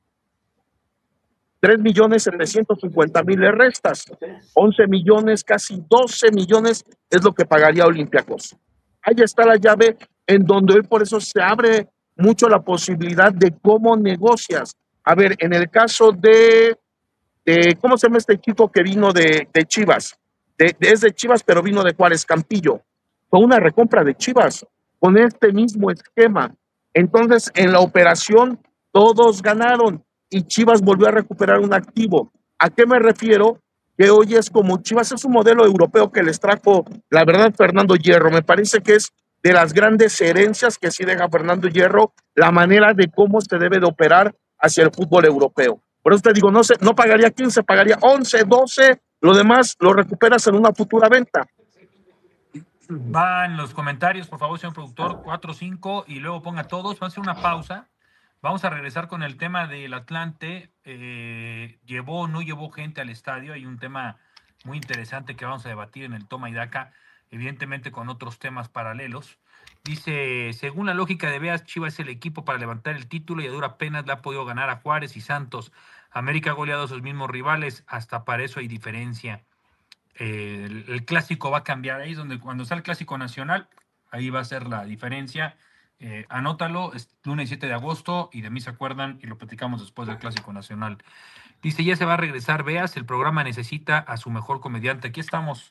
tres millones setecientos cincuenta mil le restas. once millones, casi doce millones es lo que pagaría Olympiacos. Ahí está la llave en donde hoy por eso se abre mucho la posibilidad de cómo negocias. A ver, en el caso de, de ¿cómo se llama este chico que vino de, de Chivas? De, de, es de Chivas, pero vino de Juárez, Campillo. Fue una recompra de Chivas, con este mismo esquema. Entonces, en la operación, todos ganaron y Chivas volvió a recuperar un activo. ¿A qué me refiero? Que hoy es como Chivas, es un modelo europeo que les trajo, la verdad, Fernando Hierro. Me parece que es de las grandes herencias que sí deja Fernando Hierro, la manera de cómo se debe de operar hacia el fútbol europeo. Por eso te digo, no, se, no pagaría quince, pagaría once, doce, lo demás lo recuperas en una futura venta. Va en los comentarios, por favor, señor productor, cuatro, cinco, y luego ponga todos. Vamos a hacer una pausa. Vamos a regresar con el tema del Atlante. Eh, ¿Llevó o no llevó gente al estadio? Hay un tema muy interesante que vamos a debatir en el Toma y Daca, evidentemente con otros temas paralelos. Dice, según la lógica de Beas, Chivas es el equipo para levantar el título y a dura pena le ha podido ganar a Juárez y Santos. América ha goleado a sus mismos rivales, hasta para eso hay diferencia. Eh, el, el clásico va a cambiar, ahí es donde cuando está el clásico nacional, ahí va a ser la diferencia. Eh, anótalo, es lunes siete de agosto y de mí se acuerdan y lo platicamos después del clásico nacional. Dice, ya se va a regresar Beas, el programa necesita a su mejor comediante. Aquí estamos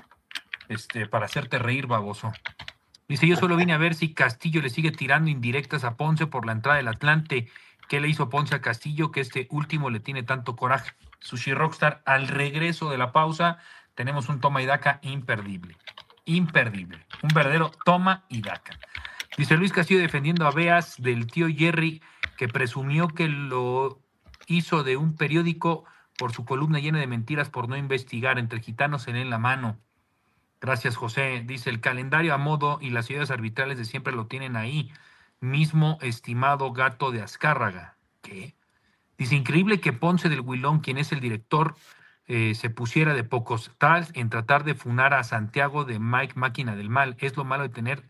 este, para hacerte reír, baboso. Dice, yo solo vine a ver si Castillo le sigue tirando indirectas a Ponce por la entrada del Atlante. ¿Qué le hizo Ponce a Castillo que este último le tiene tanto coraje? Sushi Rockstar, al regreso de la pausa, tenemos un toma y daca imperdible. Imperdible. Un verdadero toma y daca. Dice Luis Castillo defendiendo a Beas del tío Jerry, que presumió que lo hizo de un periódico por su columna llena de mentiras por no investigar. Entre gitanos se leen la mano. Gracias, José. Dice, el calendario a modo y las ciudades arbitrales de siempre lo tienen ahí. Mismo estimado gato de Azcárraga. ¿Qué? Dice, increíble que Ponce del Huilón, quien es el director, eh, se pusiera de pocos tal en tratar de funar a Santiago de Mike Máquina del Mal. Es lo malo de tener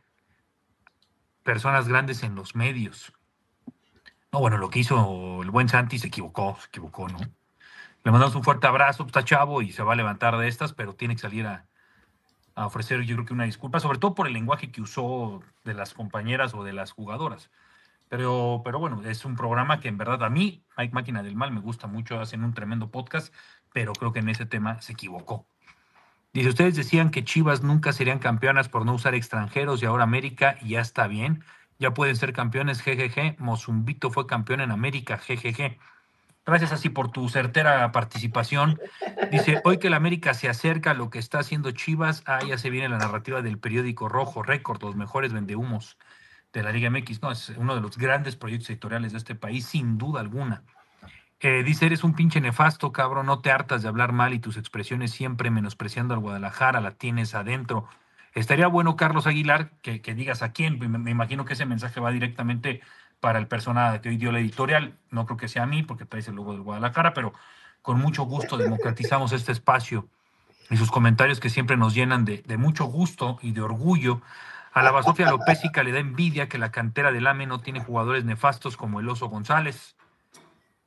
personas grandes en los medios. No, bueno, lo que hizo el buen Santi se equivocó, se equivocó, ¿no? Le mandamos un fuerte abrazo, está chavo y se va a levantar de estas, pero tiene que salir a a ofrecer yo creo que una disculpa, sobre todo por el lenguaje que usó de las compañeras o de las jugadoras. Pero, pero bueno, es un programa que en verdad a mí, Mike Máquina del Mal, me gusta mucho, hacen un tremendo podcast, pero creo que en ese tema se equivocó. Dice, ustedes decían que Chivas nunca serían campeonas por no usar extranjeros y ahora América y ya está bien, ya pueden ser campeones, jejeje, Mozumbito fue campeón en América, jejeje. Gracias así por tu certera participación. Dice, hoy que la América se acerca a lo que está haciendo Chivas, ah, ya se viene la narrativa del periódico Rojo Récord, los mejores vendehumos de la Liga M X. No, es uno de los grandes proyectos editoriales de este país, sin duda alguna. Eh, dice, eres un pinche nefasto, cabrón, no te hartas de hablar mal y tus expresiones siempre menospreciando al Guadalajara, la tienes adentro. Estaría bueno, Carlos Aguilar, que, que digas a quién. Me, me imagino que ese mensaje va directamente para el persona que hoy dio la editorial. No creo que sea a mí, porque traes el logo del Guadalajara, pero con mucho gusto democratizamos este espacio y sus comentarios que siempre nos llenan de, de mucho gusto y de orgullo. A la Basofia Lopésica le da envidia que la cantera del A M E no tiene jugadores nefastos como el Oso González.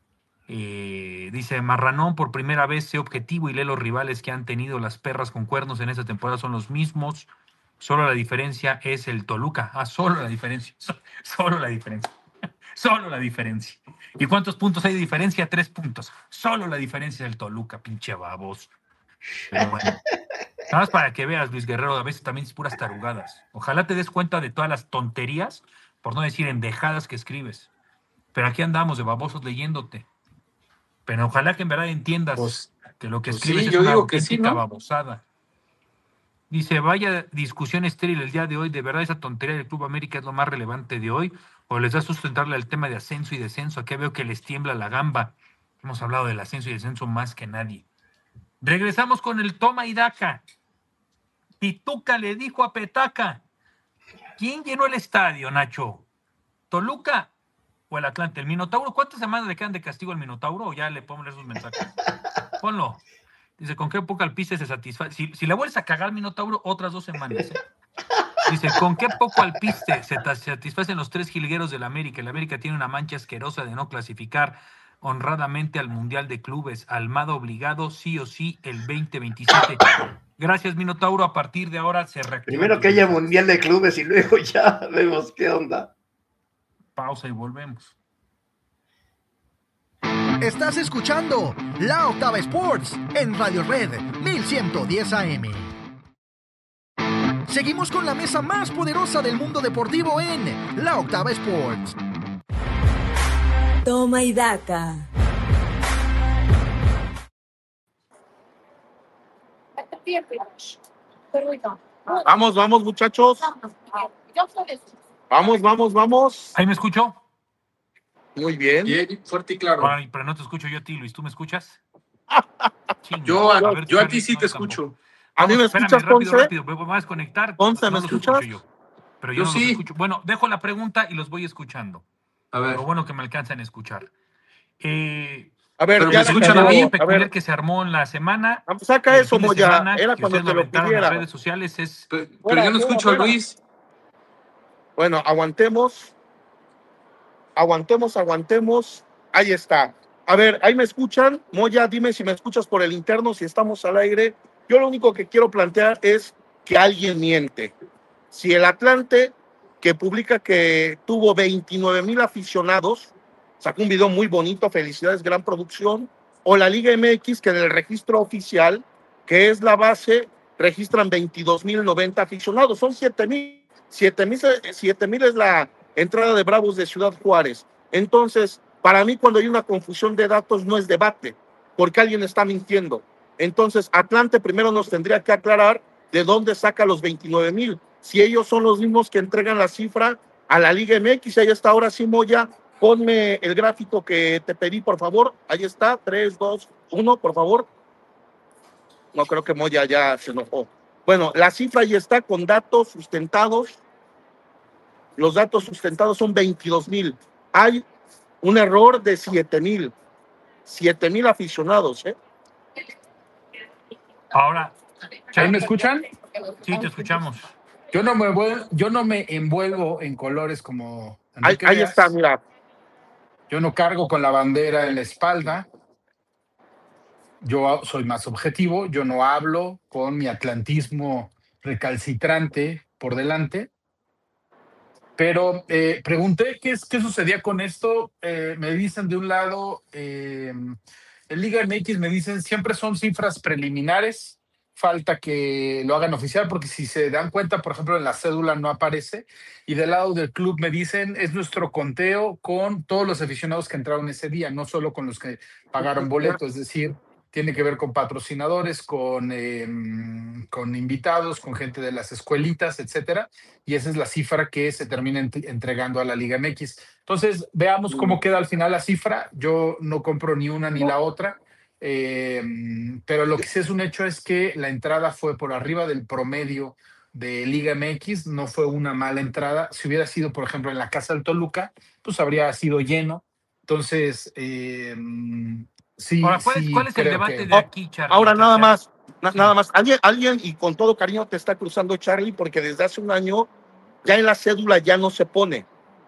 Eh, dice Marranón, por primera vez sé objetivo y lee los rivales que han tenido las perras con cuernos en esta temporada son los mismos. Solo la diferencia es el Toluca. Ah, solo la diferencia. Solo la diferencia. Solo la diferencia. ¿Y cuántos puntos hay de diferencia? Tres puntos. Solo la diferencia del Toluca, pinche babos. Pero bueno. Nada más para que veas, Luis Guerrero, a veces también es puras tarugadas. Ojalá te des cuenta de todas las tonterías, por no decir endejadas que escribes. Pero aquí andamos de babosos leyéndote. Pero ojalá que en verdad entiendas Pues, que lo que pues escribes sí, es yo una digo que sí, auténtica ¿no? babosada. Dice, vaya discusión estéril el día de hoy. ¿De verdad esa tontería del Club América es lo más relevante de hoy? ¿O les da sustentarle al tema de ascenso y descenso? Aquí veo que les tiembla la gamba. Hemos hablado del ascenso y descenso más que nadie. Regresamos con el toma y daca. Pituca le dijo a Petaca. ¿Quién llenó el estadio, Nacho? ¿Toluca o el Atlante? ¿El Minotauro? ¿Cuántas semanas le quedan de castigo al Minotauro? ¿O ya le podemos leer sus mensajes? Ponlo. Dice, ¿con qué poco alpiste se satisface? Si, si le vuelves a cagar Minotauro, otras dos semanas. ¿eh? Dice, ¿con qué poco alpiste se satisfacen los tres jilgueros del América? El América tiene una mancha asquerosa de no clasificar honradamente al Mundial de Clubes. Almada obligado, sí o sí, el veinte veintisiete. Gracias, Minotauro. A partir de ahora se reactiva. Primero que haya Mundial de Clubes y luego ya vemos qué onda. Pausa y volvemos. Estás escuchando La Octava Sports en Radio Red mil ciento diez A M. Seguimos con la mesa más poderosa del mundo deportivo en La Octava Sports. Toma y daca. Vamos, vamos, muchachos. Vamos, vamos, vamos. ¿Ahí me escucho? Muy bien. Bien, fuerte y claro. Ay, pero no te escucho yo a ti, Luis. ¿Tú me escuchas? Yo a, ver, yo a Charlie, ti sí no, te yo tampoco. escucho. ¿A mí me Espérame, escuchas, rápido, Ponce? rápido. Me voy a desconectar. Ponce, no ¿me los escuchas? escucho yo. Pero yo, Yo no sí. los escucho. Bueno, dejo la pregunta y los voy escuchando. A ver. Lo bueno que me alcanzan a escuchar. Eh, A ver, Pero ya me la escuchan a acabó. mí. A peculiar ver, que se armó en la semana. saca el eso, fin de Moya. semana, Era que cuando ustedes te me lo aventaron en las pidiera. redes sociales es... Pero, pero Fuera, yo no fuera, escucho a fuera. Luis. Bueno, aguantemos. Aguantemos, aguantemos. Ahí está. A ver, ahí me escuchan. Moya, dime si me escuchas por el interno, si estamos al aire. Yo lo único que quiero plantear es que alguien miente. Si el Atlante, que publica que tuvo veintinueve mil aficionados, sacó un video muy bonito, felicidades, gran producción, o la Liga M X, que en el registro oficial, que es la base, registran veintidós mil noventa aficionados, son siete mil. siete mil es la entrada de Bravos de Ciudad Juárez. Entonces, para mí, cuando hay una confusión de datos, no es debate, porque alguien está mintiendo. Entonces, Atlante primero nos tendría que aclarar de dónde saca los veintinueve mil. Si ellos son los mismos que entregan la cifra a la Liga M X, ahí está, ahora sí, Moya, ponme el gráfico que te pedí, por favor. Ahí está, tres, dos, uno, por favor. No, creo que Moya ya se enojó. Bueno, la cifra ahí está con datos sustentados. Los datos sustentados son veintidós mil. Hay un error de siete mil. siete mil aficionados, ¿eh? Ahora, ¿Ahí me escuchan? sí, te escuchamos. Yo no me vuel- yo no me envuelvo en colores como Ahí, Enrique ahí Díaz. está, mira. Yo no cargo con la bandera en la espalda. Yo soy más objetivo. Yo no hablo con mi atlantismo recalcitrante por delante. Pero eh, pregunté qué, es, qué sucedía con esto. Eh, me dicen de un lado, eh, en Liga M X me dicen siempre son cifras preliminares. Falta que lo hagan oficial porque si se dan cuenta, por ejemplo, en la cédula no aparece. Y del lado del club me dicen es nuestro conteo con todos los aficionados que entraron ese día, no solo con los que pagaron boleto. Es decir, tiene que ver con patrocinadores, con, eh, con invitados, con gente de las escuelitas, etcétera. Y esa es la cifra que se termina ent- entregando a la Liga M X. Entonces, veamos cómo queda al final la cifra. Yo no compro ni una ni la otra. Eh, pero lo que sí es un hecho es que la entrada fue por arriba del promedio de Liga M X, no fue una mala entrada. Si hubiera sido, por ejemplo, en la Casa del Toluca, pues habría sido lleno. Entonces, eh, sí, Ahora, ¿cuál, sí es, ¿cuál es el creo debate que- de aquí, Charlie? Ahora nada O sea, más, na- nada más. Alguien, alguien, y con todo cariño te está cruzando, Charlie, porque desde hace un año ya en la cédula ya no se pone.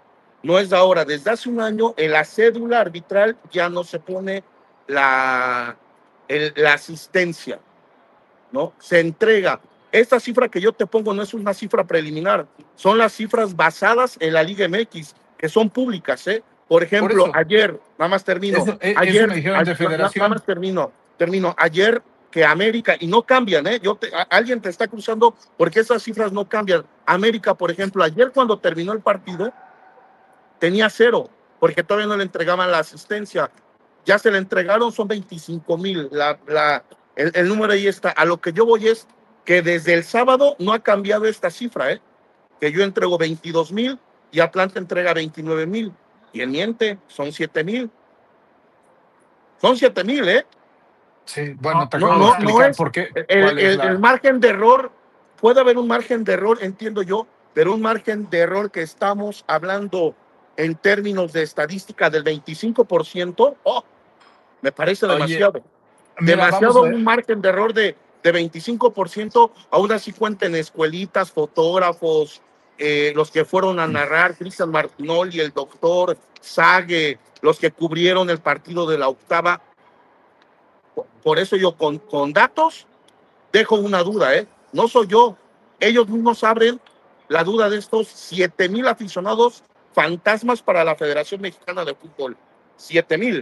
no es de ahora, desde hace un año en la cédula arbitral ya no se pone la, el, la asistencia, ¿no? Se entrega. Esta cifra que yo te pongo no es una cifra preliminar, son las cifras basadas en la Liga M X, que son públicas, ¿eh? Por ejemplo, Por ayer, nada más termino, Eso, eh, ayer, eso me dijeron de a- federación. nada más termino, termino, ayer que América, y no cambian, ¿eh? Yo te- a- alguien te está cruzando porque esas cifras no cambian. América, por ejemplo, ayer cuando terminó el partido, tenía cero, porque todavía no le entregaban la asistencia. Ya se le entregaron, son veinticinco mil. La, la, el, el número ahí está. A lo que yo voy es que desde el sábado no ha cambiado esta cifra, ¿eh? Que yo entrego veintidós mil y Atlanta entrega veintinueve mil. Y él miente, son siete mil. Son siete mil, ¿eh? Sí, bueno, te No, acabo no, de no explicar es por qué. el, cuál es el- la- el margen de error, puede haber un margen de error, entiendo yo, pero un margen de error que estamos hablando en términos de estadística del veinticinco por ciento, oh, me parece Oye, demasiado. mira, demasiado vamos a ver. un margen de error de, de veinticinco por ciento, aún así cuenten escuelitas, fotógrafos, eh, los que fueron a narrar, Cristian Martinoli, el doctor Sague, los que cubrieron el partido de la octava. Por eso yo con, con datos dejo una duda, ¿eh? No soy yo. Ellos mismos abren la duda de estos siete mil aficionados fantasmas para la Federación Mexicana de Fútbol. siete mil.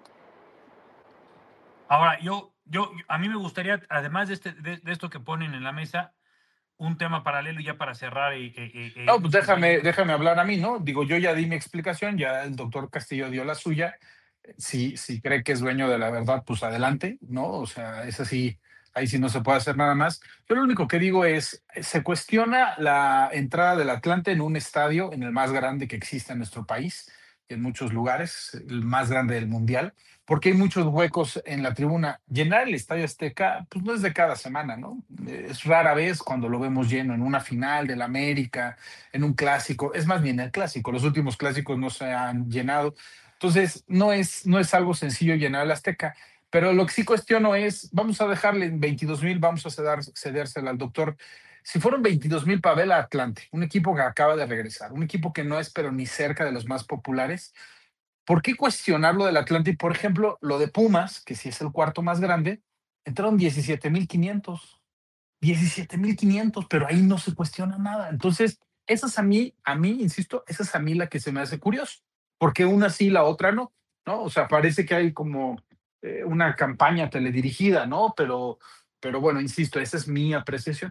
Ahora, yo, yo, a mí me gustaría, además de, este, de, de esto que ponen en la mesa, un tema paralelo ya para cerrar. Y, y- y- No, pues mis déjame, compañeros. déjame hablar a mí, ¿no? Digo, yo ya di mi explicación, ya el doctor Castillo dio la suya. Si, si cree que es dueño de la verdad, pues adelante, ¿no? O sea, es así, ahí sí no se puede hacer nada más. Yo lo único que digo es, se cuestiona la entrada del Atlante en un estadio, en el más grande que existe en nuestro país, en muchos lugares, el más grande del mundial, porque hay muchos huecos en la tribuna. Llenar el Estadio Azteca, pues no es de cada semana, ¿no? Es rara vez cuando lo vemos lleno en una final del América, en un clásico, es más bien el clásico, los últimos clásicos no se han llenado. Entonces, no es, no es algo sencillo llenar el Azteca, pero lo que sí cuestiono es, vamos a dejarle en veintidós mil, vamos a ceder, cedérsela al doctor. Si fueron veintidós mil para ver a Atlante, un equipo que acaba de regresar, un equipo que no es pero ni cerca de los más populares, ¿por qué cuestionar lo del Atlante? Y, por ejemplo, lo de Pumas, que sí es el cuarto más grande, entraron diecisiete mil quinientos. diecisiete mil quinientos, pero ahí no se cuestiona nada. Entonces, esa es a mí, a mí, insisto, esa es a mí la que se me hace curioso, porque una sí, la otra no, ¿no? O sea, parece que hay como eh, una campaña teledirigida, ¿no? Pero, pero bueno, insisto, esa es mi apreciación.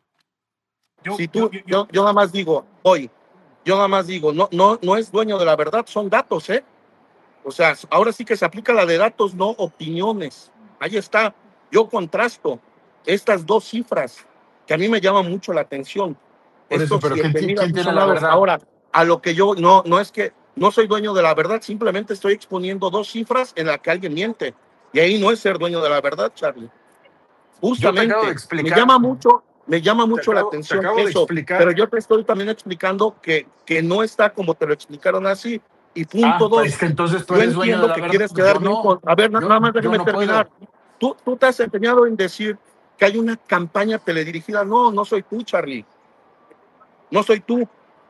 Yo, Si yo, tú, yo, yo- yo, yo nada más digo, hoy, yo nada más digo, no, no, no es dueño de la verdad, son datos, ¿eh? O sea, ahora sí que se aplica la de datos, no opiniones. Ahí está. Yo contrasto estas dos cifras que a mí me llaman mucho la atención. Por eso, Estos pero ¿quién, siete mil quién tiene la aficionados. verdad? Ahora, a lo que yo, no, no es que no soy dueño de la verdad, simplemente estoy exponiendo dos cifras en las que alguien miente. Y ahí no es ser dueño de la verdad, Charlie. Justamente, acabo de me explicar. llama mucho, me llama mucho acabo- la te atención acabo de eso, explicar. pero yo te estoy también explicando que, que no está como te lo explicaron así. Y punto Ah, dos, es que entonces tú yo eres dueño entiendo de la que verdad. quieres Yo quedar bien no. con... A ver, na- Yo- nada más yo déjame no terminar. Tú, tú te has empeñado en decir que hay una campaña teledirigida. No, no soy tú, Charlie. No soy tú.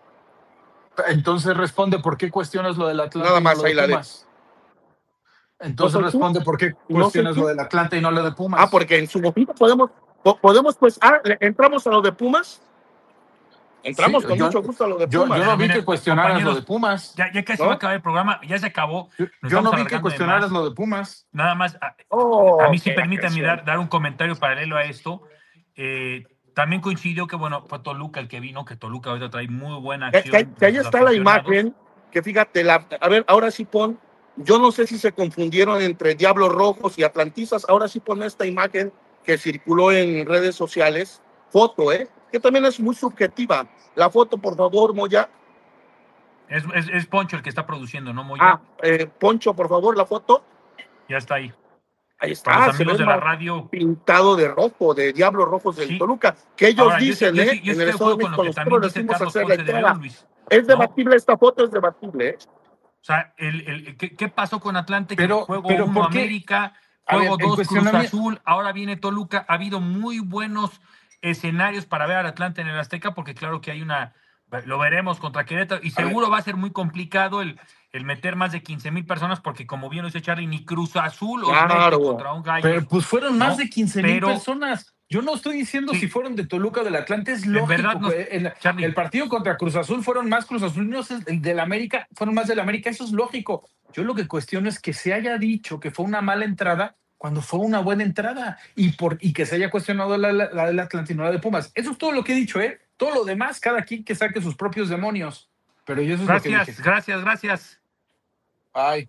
Entonces responde por qué cuestionas lo del Atlante Nada y no más lo de ahí la de- Pumas. Entonces ¿No soy tú? responde por qué ¿No soy cuestionas tú? lo del Atlante y no lo de Pumas. Ah, porque en su momento podemos, po- podemos pues, ah, ¿le- entramos a lo de Pumas. Entramos Sí, con yo- mucho gusto a lo de yo- Pumas. yo no vi Miren, que cuestionaras lo compañeros, de Pumas. Ya, ya casi ¿No? va a acabar el programa, ya se acabó. Yo, Nos yo estamos no vi que alargando de cuestionaras más. lo de Pumas. Nada más, a, Oh, a mí sí qué permítanme canción. dar, dar un comentario paralelo a esto. Eh, también coincidió que, bueno, fue Toluca el que vino, que Toluca ahorita trae muy buena Que, acción. que- que ahí de sus está la aficionados. imagen, que fíjate, la, a ver, ahora sí pon, yo no sé si se confundieron entre Diablos Rojos y Atlantistas, ahora sí pon esta imagen que circuló en redes sociales, foto, ¿eh? Que también es muy subjetiva. La foto, por favor, Moya. Es, es, es Poncho el que está produciendo, ¿no, Moya? Ah, eh, Poncho, por favor, la foto. Ya está ahí. Ahí Para está, los se ve amigos de la más radio. pintado de rojo, de Diablos Rojos del Sí. Toluca, que ellos Ahora, yo dicen, sí- yo ¿eh? sí- yo en estoy el de Estado de acuerdo con México, lo que nosotros también le dice decimos Carlos hacer la Ponce de entrega. León, Luis. Es ¿no? debatible, esta foto es debatible, ¿eh? O sea, el, el, ¿qué, qué pasó con Atlante? Pero- Que juego pero uno ¿por qué? América, A juego ver, el dos Cruz cuestionamiento- Azul, ahora viene Toluca. Ha habido muy buenos escenarios para ver al Atlante en el Azteca, porque claro que hay una Lo veremos contra Querétaro y seguro va a ser muy complicado el, el meter más de quince mil personas porque, como bien lo dice Charlie, ni Cruz Azul o Claro. contra un Gallo. Pero pues fueron más ¿no? de quince mil Pero- personas. Yo no estoy diciendo Sí. si fueron de Toluca o del Atlante, es lógico. verdad no- güey. el, Charlie. el partido contra Cruz Azul fueron más Cruz Azulinos, el del América fueron más del América, eso es lógico. Yo lo que cuestiono es que se haya dicho que fue una mala entrada cuando fue una buena entrada y por y que se haya cuestionado la, la, la del Atlante y no la de Pumas. Eso es todo lo que he dicho, ¿eh? Todo lo demás, cada quien que saque sus propios demonios. Pero yo eso es lo que Gracias, dije. gracias, gracias. Ay.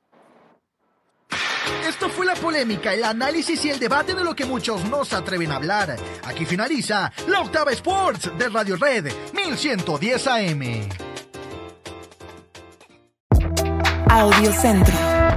Esto fue la polémica, el análisis y el debate de lo que muchos no se atreven a hablar. Aquí finaliza la Octava Sports de Radio Red mil ciento diez A M. Audio Centro.